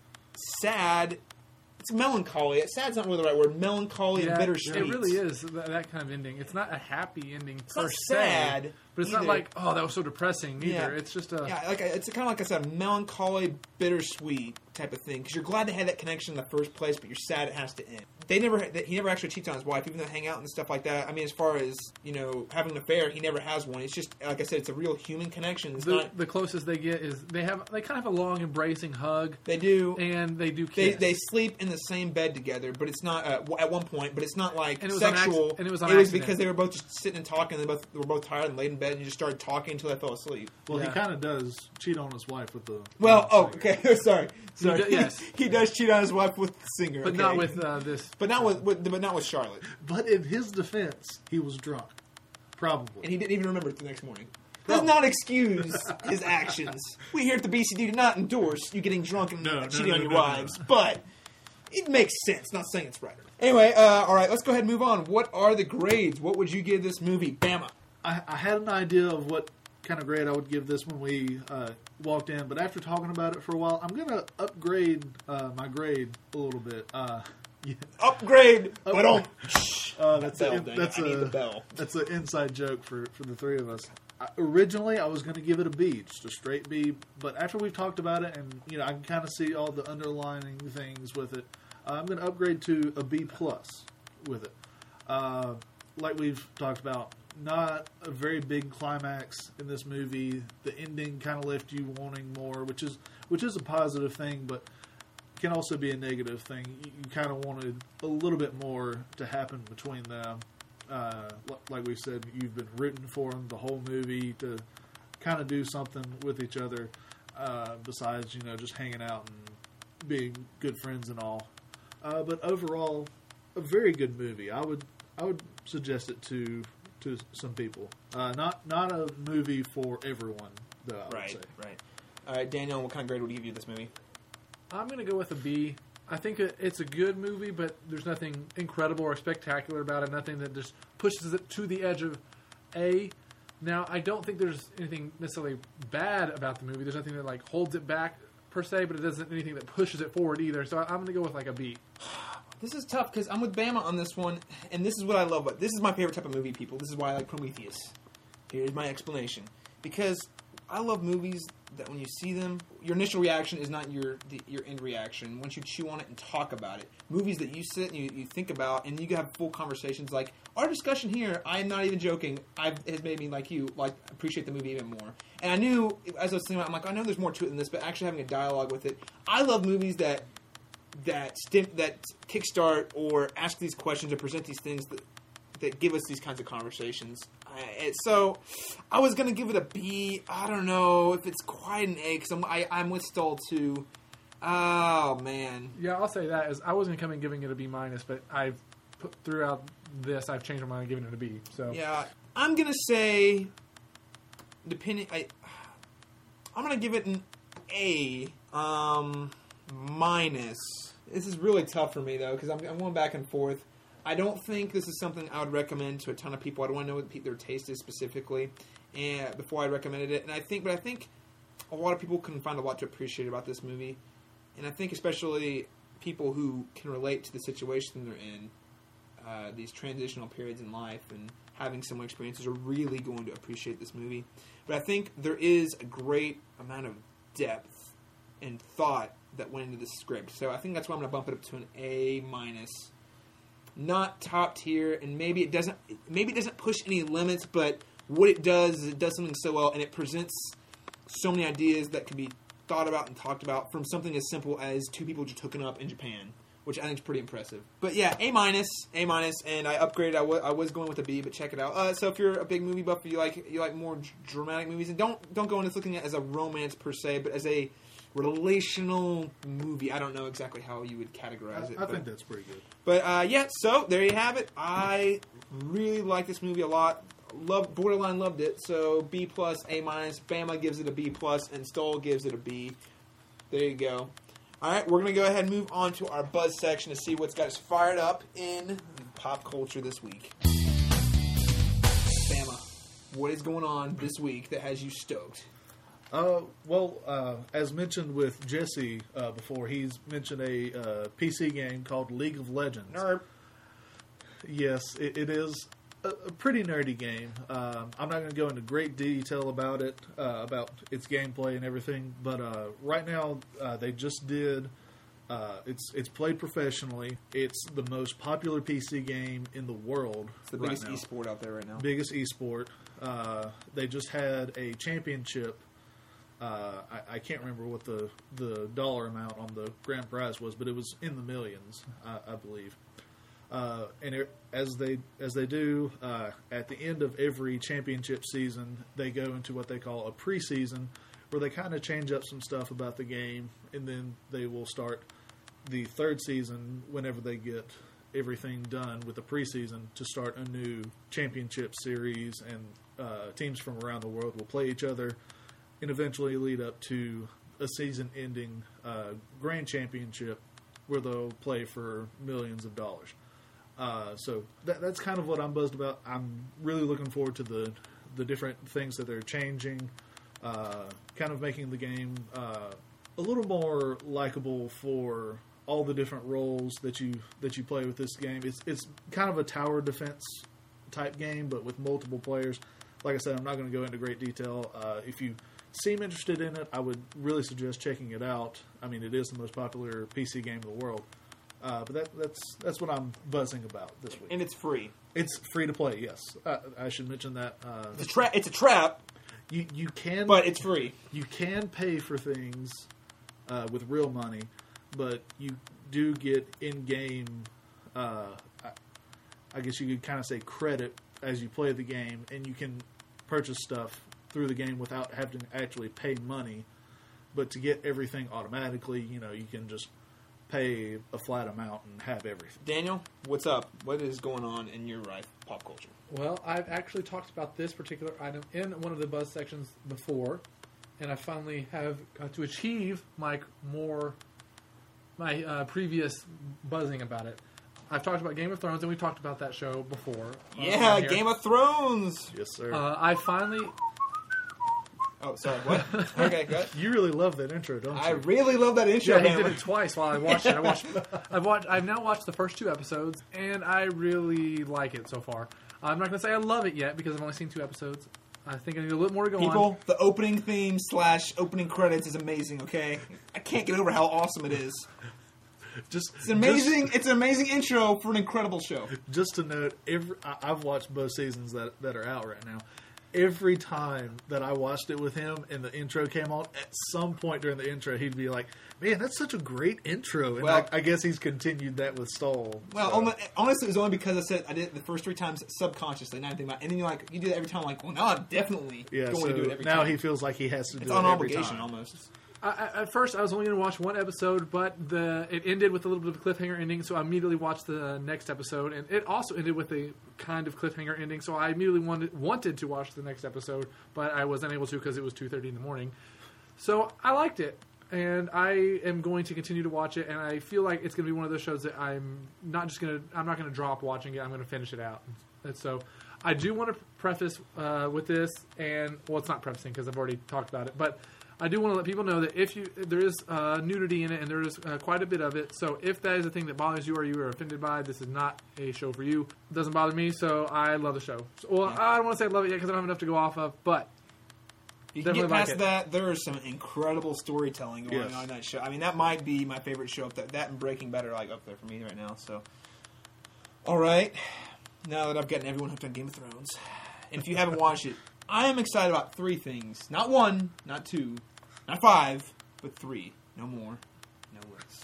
sad. It's melancholy. Sad's not really the right word. Melancholy and bittersweet. It really is that kind of ending. It's not a happy ending It's per not se, sad, But it's not either. like, oh, that was so depressing either. Yeah. It's just a... It's kind of like I said, melancholy, bittersweet type of thing. Because you're glad they had that connection in the first place, but you're sad it has to end. He never actually cheats on his wife, even though they hang out and stuff like that. I mean, as far as, having an affair, he never has one. It's just, like I said, it's a real human connection. It's not... The closest they get is they kind of have a long embracing hug. They do. And they do kiss. They sleep in the same bed together, but it's not, at one point, but it's not like sexual. And it was on It was accident. because they were both just sitting and talking, they were both tired and laid in bed, and you just started talking until they fell asleep. Well, Yeah. he kind of does cheat on his wife with the... Okay, sorry. Yes. He does cheat on his wife with the singer, But okay. not with this. But not with Charlotte, But in his defense, he was drunk. Probably. and he didn't even remember it the next morning. Does not excuse his actions. We here at the BCD do not endorse you getting drunk and cheating on your wives, but it makes sense. Not saying it's right. Anyway, all right, let's go ahead and move on. What are the grades? What would you give this movie, Bama? I had an idea of what kind of grade I would give this when we walked in, but after talking about it for a while, I'm going to upgrade my grade a little bit. Yeah. Upgrade, but don't. That's bell a, thing. that's I need a the bell. That's an inside joke for the three of us. Originally, I was going to give it a B, just a straight B. But after we've talked about it, and I can kind of see all the underlining things with it, I'm going to upgrade to a B plus with it. Like we've talked about, not a very big climax in this movie. The ending kind of left you wanting more, which is a positive thing, but can also be a negative thing. You kind of wanted a little bit more to happen between them. Like we said, you've been rooting for them the whole movie to kind of do something with each other, besides just hanging out and being good friends and all. But overall, a very good movie. I would suggest it to some people. Not a movie for everyone, though. I would say. Right. All right, Daniel, what kind of grade would you give you this movie? I'm going to go with a B. I think it's a good movie, but there's nothing incredible or spectacular about it. Nothing that just pushes it to the edge of A. Now, I don't think there's anything necessarily bad about the movie. There's nothing that holds it back per se, but it doesn't anything that pushes it forward either. So I'm going to go with a B. This is tough because I'm with Bama on this one, and this is what I love. But this is my favorite type of movie, people. This is why I like Prometheus. Here's my explanation. Because I love movies that when you see them, your initial reaction is not your end reaction. Once you chew on it and talk about it, movies that you sit and you think about, and you have full conversations. Like our discussion here, I am not even joking. Has made me appreciate the movie even more. And I knew as I was thinking about it, I'm like, I know there's more to it than this, but actually having a dialogue with it, I love movies that kickstart or ask these questions or present these things that give us these kinds of conversations. So I was going to give it a B. I don't know if it's quite an A because I'm with Stoll too. Oh, man. Yeah, I'll say that. I was going to come in giving it a B minus, but throughout this, I've changed my mind and given it a B. So yeah, I'm going to say, I'm going to give it an A minus. This is really tough for me, though, because I'm going back and forth. I don't think this is something I would recommend to a ton of people. I don't want to know what their taste is specifically and before I recommended it. I think a lot of people can find a lot to appreciate about this movie. And I think especially people who can relate to the situation they're in, these transitional periods in life and having similar experiences are really going to appreciate this movie. But I think there is a great amount of depth and thought that went into the script. So I think that's why I'm going to bump it up to an A minus. Not top tier, and maybe it doesn't push any limits, but what it does is it does something so well, and it presents so many ideas that can be thought about and talked about from something as simple as two people just hooking up in Japan, which I think is pretty impressive. But yeah, A minus, and I upgraded. I was going with a B, but check it out. So if you're a big movie buff, you like more dramatic movies, and don't go into looking at it as a romance per se, but as a relational movie. I don't know exactly how you would categorize it. I think that's pretty good. But yeah, so there you have it. I really like this movie a lot. Borderline loved it. So B plus, A minus. Bama gives it a B plus, and Stoll gives it a B. There you go. All right, we're gonna go ahead and move on to our buzz section to see what's got us fired up in pop culture this week. Bama, what is going on this week that has you stoked? As mentioned with Jesse before, he's mentioned a PC game called League of Legends. Nerp. Yes, it is a pretty nerdy game. I'm not going to go into great detail about it, about its gameplay and everything. But right now, they just did. It's played professionally. It's the most popular PC game in the world. It's the biggest esport out there right now. Biggest esport. They just had a championship. I can't remember what the dollar amount on the grand prize was, but it was in the millions, I believe. And as they do at the end of every championship season, they go into what they call a preseason, where they kind of change up some stuff about the game, and then they will start the third season whenever they get everything done with the preseason to start a new championship series, and teams from around the world will play each other, and eventually lead up to a season-ending grand championship where they'll play for millions of dollars. So that's kind of what I'm buzzed about. I'm really looking forward to the different things that they're changing, kind of making the game a little more likable for all the different roles that you play with this game. It's kind of a tower defense type game, but with multiple players. Like I said, I'm not going to go into great detail. If you seem interested in it, I would really suggest checking it out. I mean, it is the most popular PC game in the world. But that's what I'm buzzing about this week. And it's free. It's free to play. Yes, I should mention that. It's a trap. You can, but it's free. You can pay for things with real money, but you do get in-game. I guess you could kind of say credit as you play the game, and you can purchase stuff through the game without having to actually pay money. But to get everything automatically, you can just pay a flat amount and have everything. Daniel, what's up? What is going on in your life, pop culture? Well, I've actually talked about this particular item in one of the buzz sections before, and I finally have got to achieve my previous buzzing about it. I've talked about Game of Thrones, and we've talked about that show before. Yeah, Game of Thrones! Yes, sir. I finally... Oh, sorry, what? Okay, good. You really love that intro, don't you? I really love that intro. Yeah, he did it twice while I watched it. I've now watched the first 2 episodes, and I really like it so far. I'm not going to say I love it yet, because I've only seen 2 episodes. I think I need a little more to go on. People, the opening theme / opening credits is amazing, okay? I can't get over how awesome it is. It's amazing. It's an amazing intro for an incredible show. Just to note, I've watched both seasons that are out right now. Every time that I watched it with him and the intro came on, at some point during the intro, he'd be like, "Man, that's such a great intro." And I guess he's continued that with Stoll. Well, so. Honestly, it was only because I did it the first 3 times subconsciously, not anything about it. And then you do it every time, like, well, no, I'm definitely going to do it every time. Now he feels like he has to do it every time. It's on obligation, almost. At first, I was only going to watch 1 episode, but it ended with a little bit of a cliffhanger ending, so I immediately watched the next episode, and it also ended with a kind of cliffhanger ending, so I immediately wanted to watch the next episode, but I was unable to because it was 2:30 in the morning. So I liked it, and I am going to continue to watch it, and I feel like it's going to be one of those shows that I'm not going to drop watching it. I'm going to finish it out. And so I do want to preface with this, and well, it's not prefacing because I've already talked about it, but I do want to let people know that there is nudity in it, and there is quite a bit of it. So if that is a thing that bothers you or you are offended by, this is not a show for you. It doesn't bother me, so I love the show. I don't want to say I love it yet because I don't have enough to go off of, but you can get past that. There is some incredible storytelling going on in that show. I mean, that might be my favorite show. That and Breaking Bad are up there for me right now. So, all right, now that I've gotten everyone hooked on Game of Thrones, and if you haven't watched it, I am excited about 3 things. Not 1, not 2, not 5, but 3. No more, no less.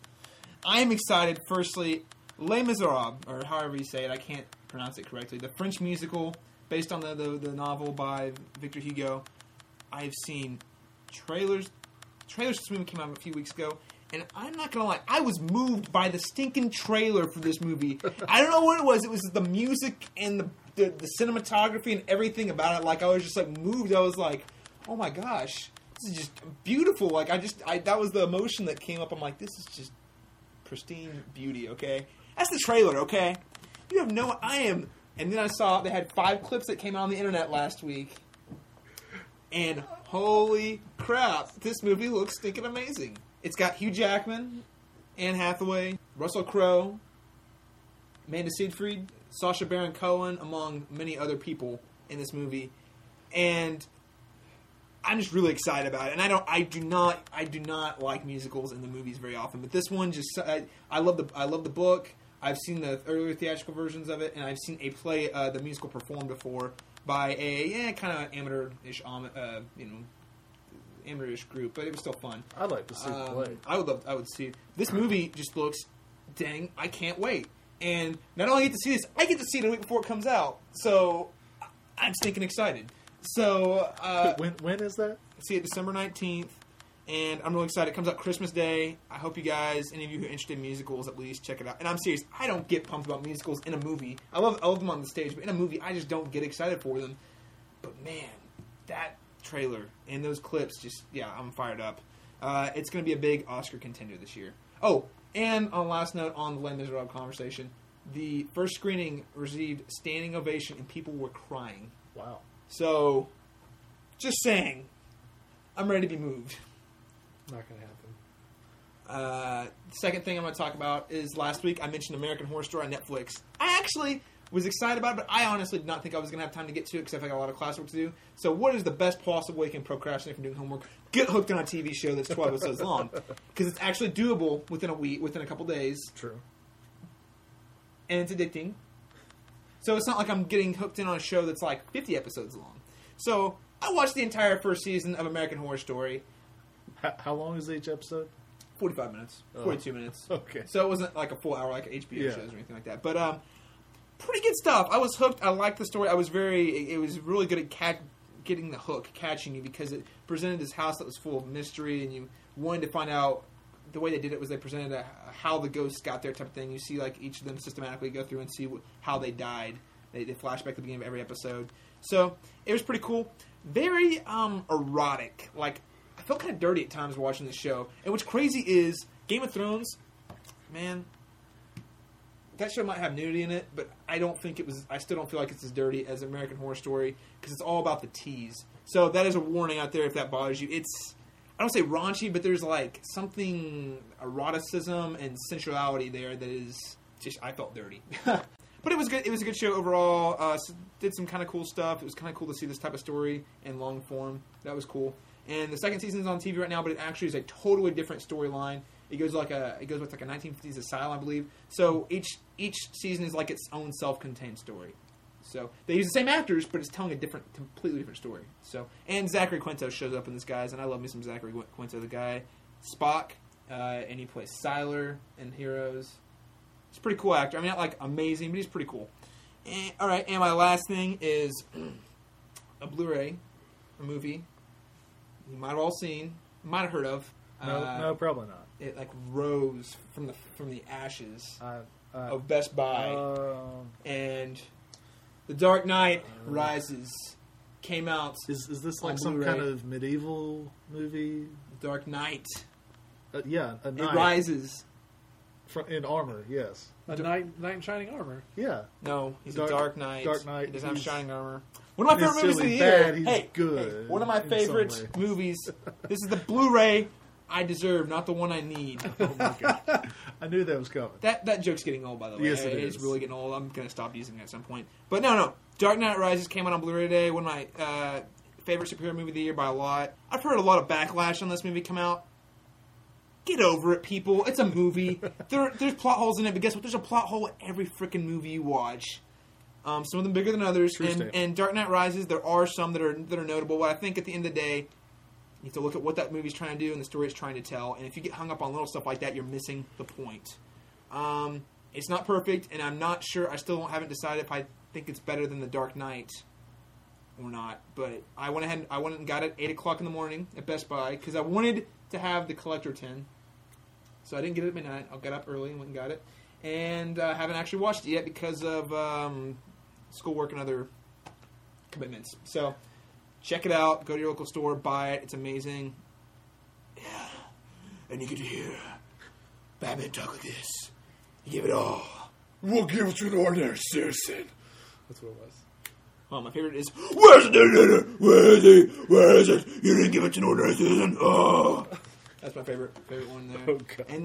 I am excited, firstly, Les Miserables, or however you say it. I can't pronounce it correctly. The French musical based on the novel by Victor Hugo. I've seen trailers. Trailers for this movie came out a few weeks ago, and I'm not going to lie, I was moved by the stinking trailer for this movie. I don't know what it was. It was the music and the cinematography and everything about it. Like, I was just, moved. I was like, oh my gosh, this is just beautiful. Like, that was the emotion that came up. I'm like, this is just pristine beauty, okay? That's the trailer, okay? You have no... And then I saw they had 5 clips that came out on the internet last week. And holy crap, this movie looks stinking amazing. It's got Hugh Jackman, Anne Hathaway, Russell Crowe, Amanda Seyfried, Sacha Baron Cohen, among many other people in this movie, and I'm just really excited about it. And I do not like musicals in the movies very often, but this one just I love the book. I've seen the earlier theatrical versions of it, and I've seen the musical performed before by a kind of amateurish, amateurish group, but it was still fun. I'd like to see the play. I would see it. This movie just looks dang. I can't wait. And not only get to see this, I get to see it a week before it comes out. So I'm stinking excited. So when is that? See it December 19th, and I'm really excited. It comes out Christmas Day. I hope you guys, any of you who are interested in musicals, at least check it out. And I'm serious. I don't get pumped about musicals in a movie. I love them on the stage, but in a movie, I just don't get excited for them. But man, that trailer and those clips, I'm fired up. It's going to be a big Oscar contender this year. Oh, and on last note on the Les Miserables conversation, the first screening received standing ovation and people were crying. Wow. So, just saying, I'm ready to be moved. Not going to happen. The second thing I'm going to talk about is last week I mentioned American Horror Story on Netflix. I actually was excited about it, but I honestly did not think I was going to have time to get to it because I got a lot of classwork to do. So what is the best possible way you can procrastinate from doing homework? Get hooked on a TV show that's 12 episodes long. Because it's actually doable within a week, within a couple days. True. And it's addicting. So it's not like I'm getting hooked in on a show that's like 50 episodes long. So I watched the entire first season of American Horror Story. How long is each episode? 45 minutes. 42 minutes. Okay. So it wasn't like a full hour like HBO shows or anything like that. But pretty good stuff. I was hooked. I liked the story. It was really good at getting the hook, catching you, because it presented this house that was full of mystery, and you wanted to find out. The way they did it was they presented how the ghosts got there type of thing. You see like each of them systematically go through and see how they died. They flash back to the beginning of every episode. So it was pretty cool. Very erotic. Like, I felt kind of dirty at times watching this show. And what's crazy is Game of Thrones, man, that show might have nudity in it, but I still don't feel like it's as dirty as American Horror Story, because it's all about the tease. So that is a warning out there if that bothers you. It's, I don't say raunchy, but there's like something eroticism and sensuality there that is just, I felt dirty. But it was good. It was a good show overall. Did some kind of cool stuff. It was kind of cool to see this type of story in long form. That was cool. And the second season's on TV right now, but it actually is a totally different storyline. It goes with like a 1950s asylum, I believe. So each season is like its own self-contained story. So they use the same actors, but it's telling a completely different story. So, and Zachary Quinto shows up in this, guys, and I love me some Zachary Quinto, the guy Spock, and he plays Sylar in Heroes. He's a pretty cool actor. I mean, not like amazing, but he's pretty cool. And, all right, and my last thing is a Blu-ray, a movie you might have all seen, might have heard of. No, probably not. It like rose from the ashes of Best Buy, and The Dark Knight Rises came out. Is this like some Blu-ray. kind of medieval movie? Dark Knight. Yeah, a knight. It rises. In armor, yes. A knight in shining armor. Yeah. No, he's a Dark Knight. Dark Knight. He doesn't have shining armor. One of my favorite movies of the He's year. bad, he's good Hey, one of my in favorite some way. movies. This is the Blu-ray I deserve, not the one I need. Oh my God. I knew that was coming. That joke's getting old, by the way. Yes, it It's is. really getting old. I'm going to stop using it at some point. But no. Dark Knight Rises came out on Blu-ray today. One of my favorite superhero movie of the year by a lot. I've heard a lot of backlash on this movie come out. Get over it, people. It's a movie. There's plot holes in it, but guess what? There's a plot hole in every freaking movie you watch. Some of them bigger than others. And Dark Knight Rises, there are some that are notable. But I think at the end of the day, you have to look at what that movie's trying to do and the story it's trying to tell. And if you get hung up on little stuff like that, you're missing the point. It's not perfect, and I'm not sure. I still haven't decided if I think it's better than The Dark Knight or not. But I went and got it 8 o'clock in the morning at Best Buy because I wanted to have the collector tin. So I didn't get it at midnight. I got up early and went and got it. And I haven't actually watched it yet because of schoolwork and other commitments. So check it out. Go to your local store. Buy it. It's amazing. Yeah. And you get to hear Batman talk like this. You give it all. We'll give it to an ordinary citizen. That's what it was. Oh, my favorite is, Where's the dictator? Where is he? Where is it? You didn't give it to an ordinary citizen. Oh. that's my favorite one there. Oh, God. And now,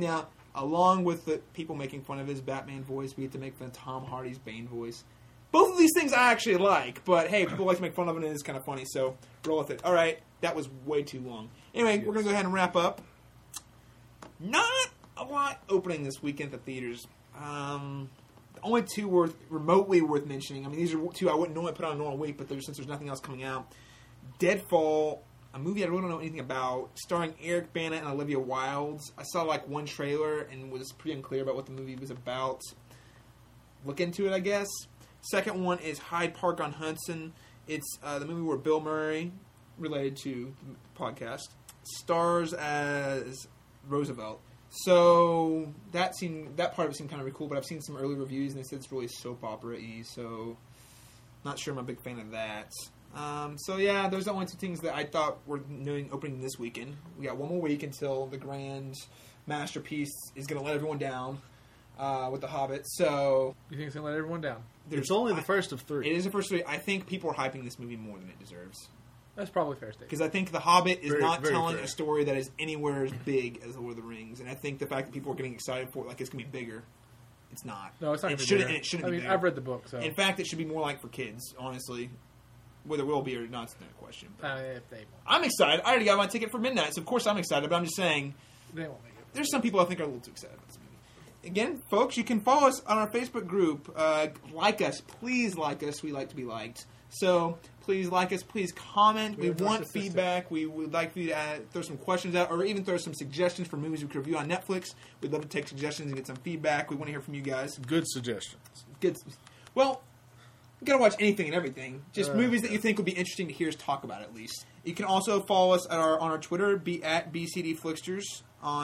Along with the people making fun of his Batman voice, we get to make fun of Tom Hardy's Bane voice. Both of these things I actually like, but hey, people like to make fun of it, and it's kind of funny, so roll with it. All right, that was way too long. Anyway, we're going to go ahead and wrap up. Not a lot opening this weekend at the theaters. Only two remotely worth mentioning. I mean, these are two I wouldn't normally put on a normal week, but since there's nothing else coming out. Deadfall, a movie I really don't know anything about, starring Eric Bana and Olivia Wilde. I saw like one trailer and was pretty unclear about what the movie was about. Look into it, I guess. Second one is Hyde Park on Hudson. It's the movie where Bill Murray, related to the podcast, stars as Roosevelt. So that part of it seemed kind of cool, but I've seen some early reviews and they said it's really soap opera-y, so not sure I'm a big fan of that. So yeah, those are the only two things that I thought were opening this weekend. We got one more week until the grand masterpiece is going to let everyone down with The Hobbit. So You think it's going to let everyone down? It's only the first of three. It is the first of three. I think people are hyping this movie more than it deserves. That's probably fair statement. Because I think The Hobbit is not very telling fair. a story that is anywhere as big as The Lord of the Rings. And I think the fact that people are getting excited for it, like it's going to be bigger, it's not. No, it's not going to be shouldn't- bigger. and it shouldn't I be mean, bigger. I've read the book, so In fact, it should be more like for kids, honestly. Whether it will be or not is another question. But if they won't. I'm excited. I already got my ticket for midnight, so of course I'm excited. But I'm just saying, They won't make it. there's some people I think are a little too excited about this movie. Again, folks, you can follow us on our Facebook group. Like us. Please like us. We like to be liked. So please like us. Please comment. We are want narcissistic. feedback. We would like for you to throw some questions out or even throw some suggestions for movies we could review on Netflix. We'd love to take suggestions and get some feedback. We want to hear from you guys. Good suggestions. Good. Well, you gotta watch anything and everything. Just movies that you think would be interesting to hear us talk about at least. You can also follow us on our Twitter, at BCDFlixters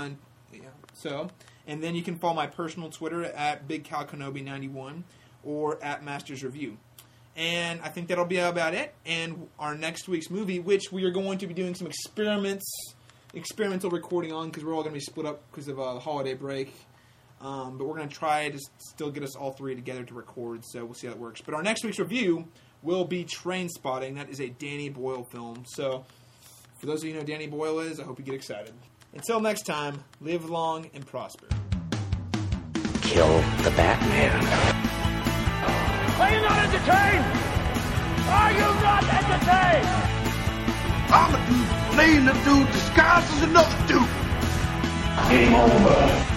and then you can follow my personal Twitter at BigCalKenobi91 or at Masters Review. And I think that'll be about it. And our next week's movie, which we are going to be doing some experimental recording on because we're all going to be split up because of the holiday break. But we're going to try to still get us all three together to record, so we'll see how it works. But our next week's review will be Trainspotting. That is a Danny Boyle film. So for those of you who know who Danny Boyle is, I hope you get excited. Until next time, live long and prosper. Kill the Batman. Are you not entertained? Are you not entertained? I'm a dude playing a dude disguised as another dude. Game over.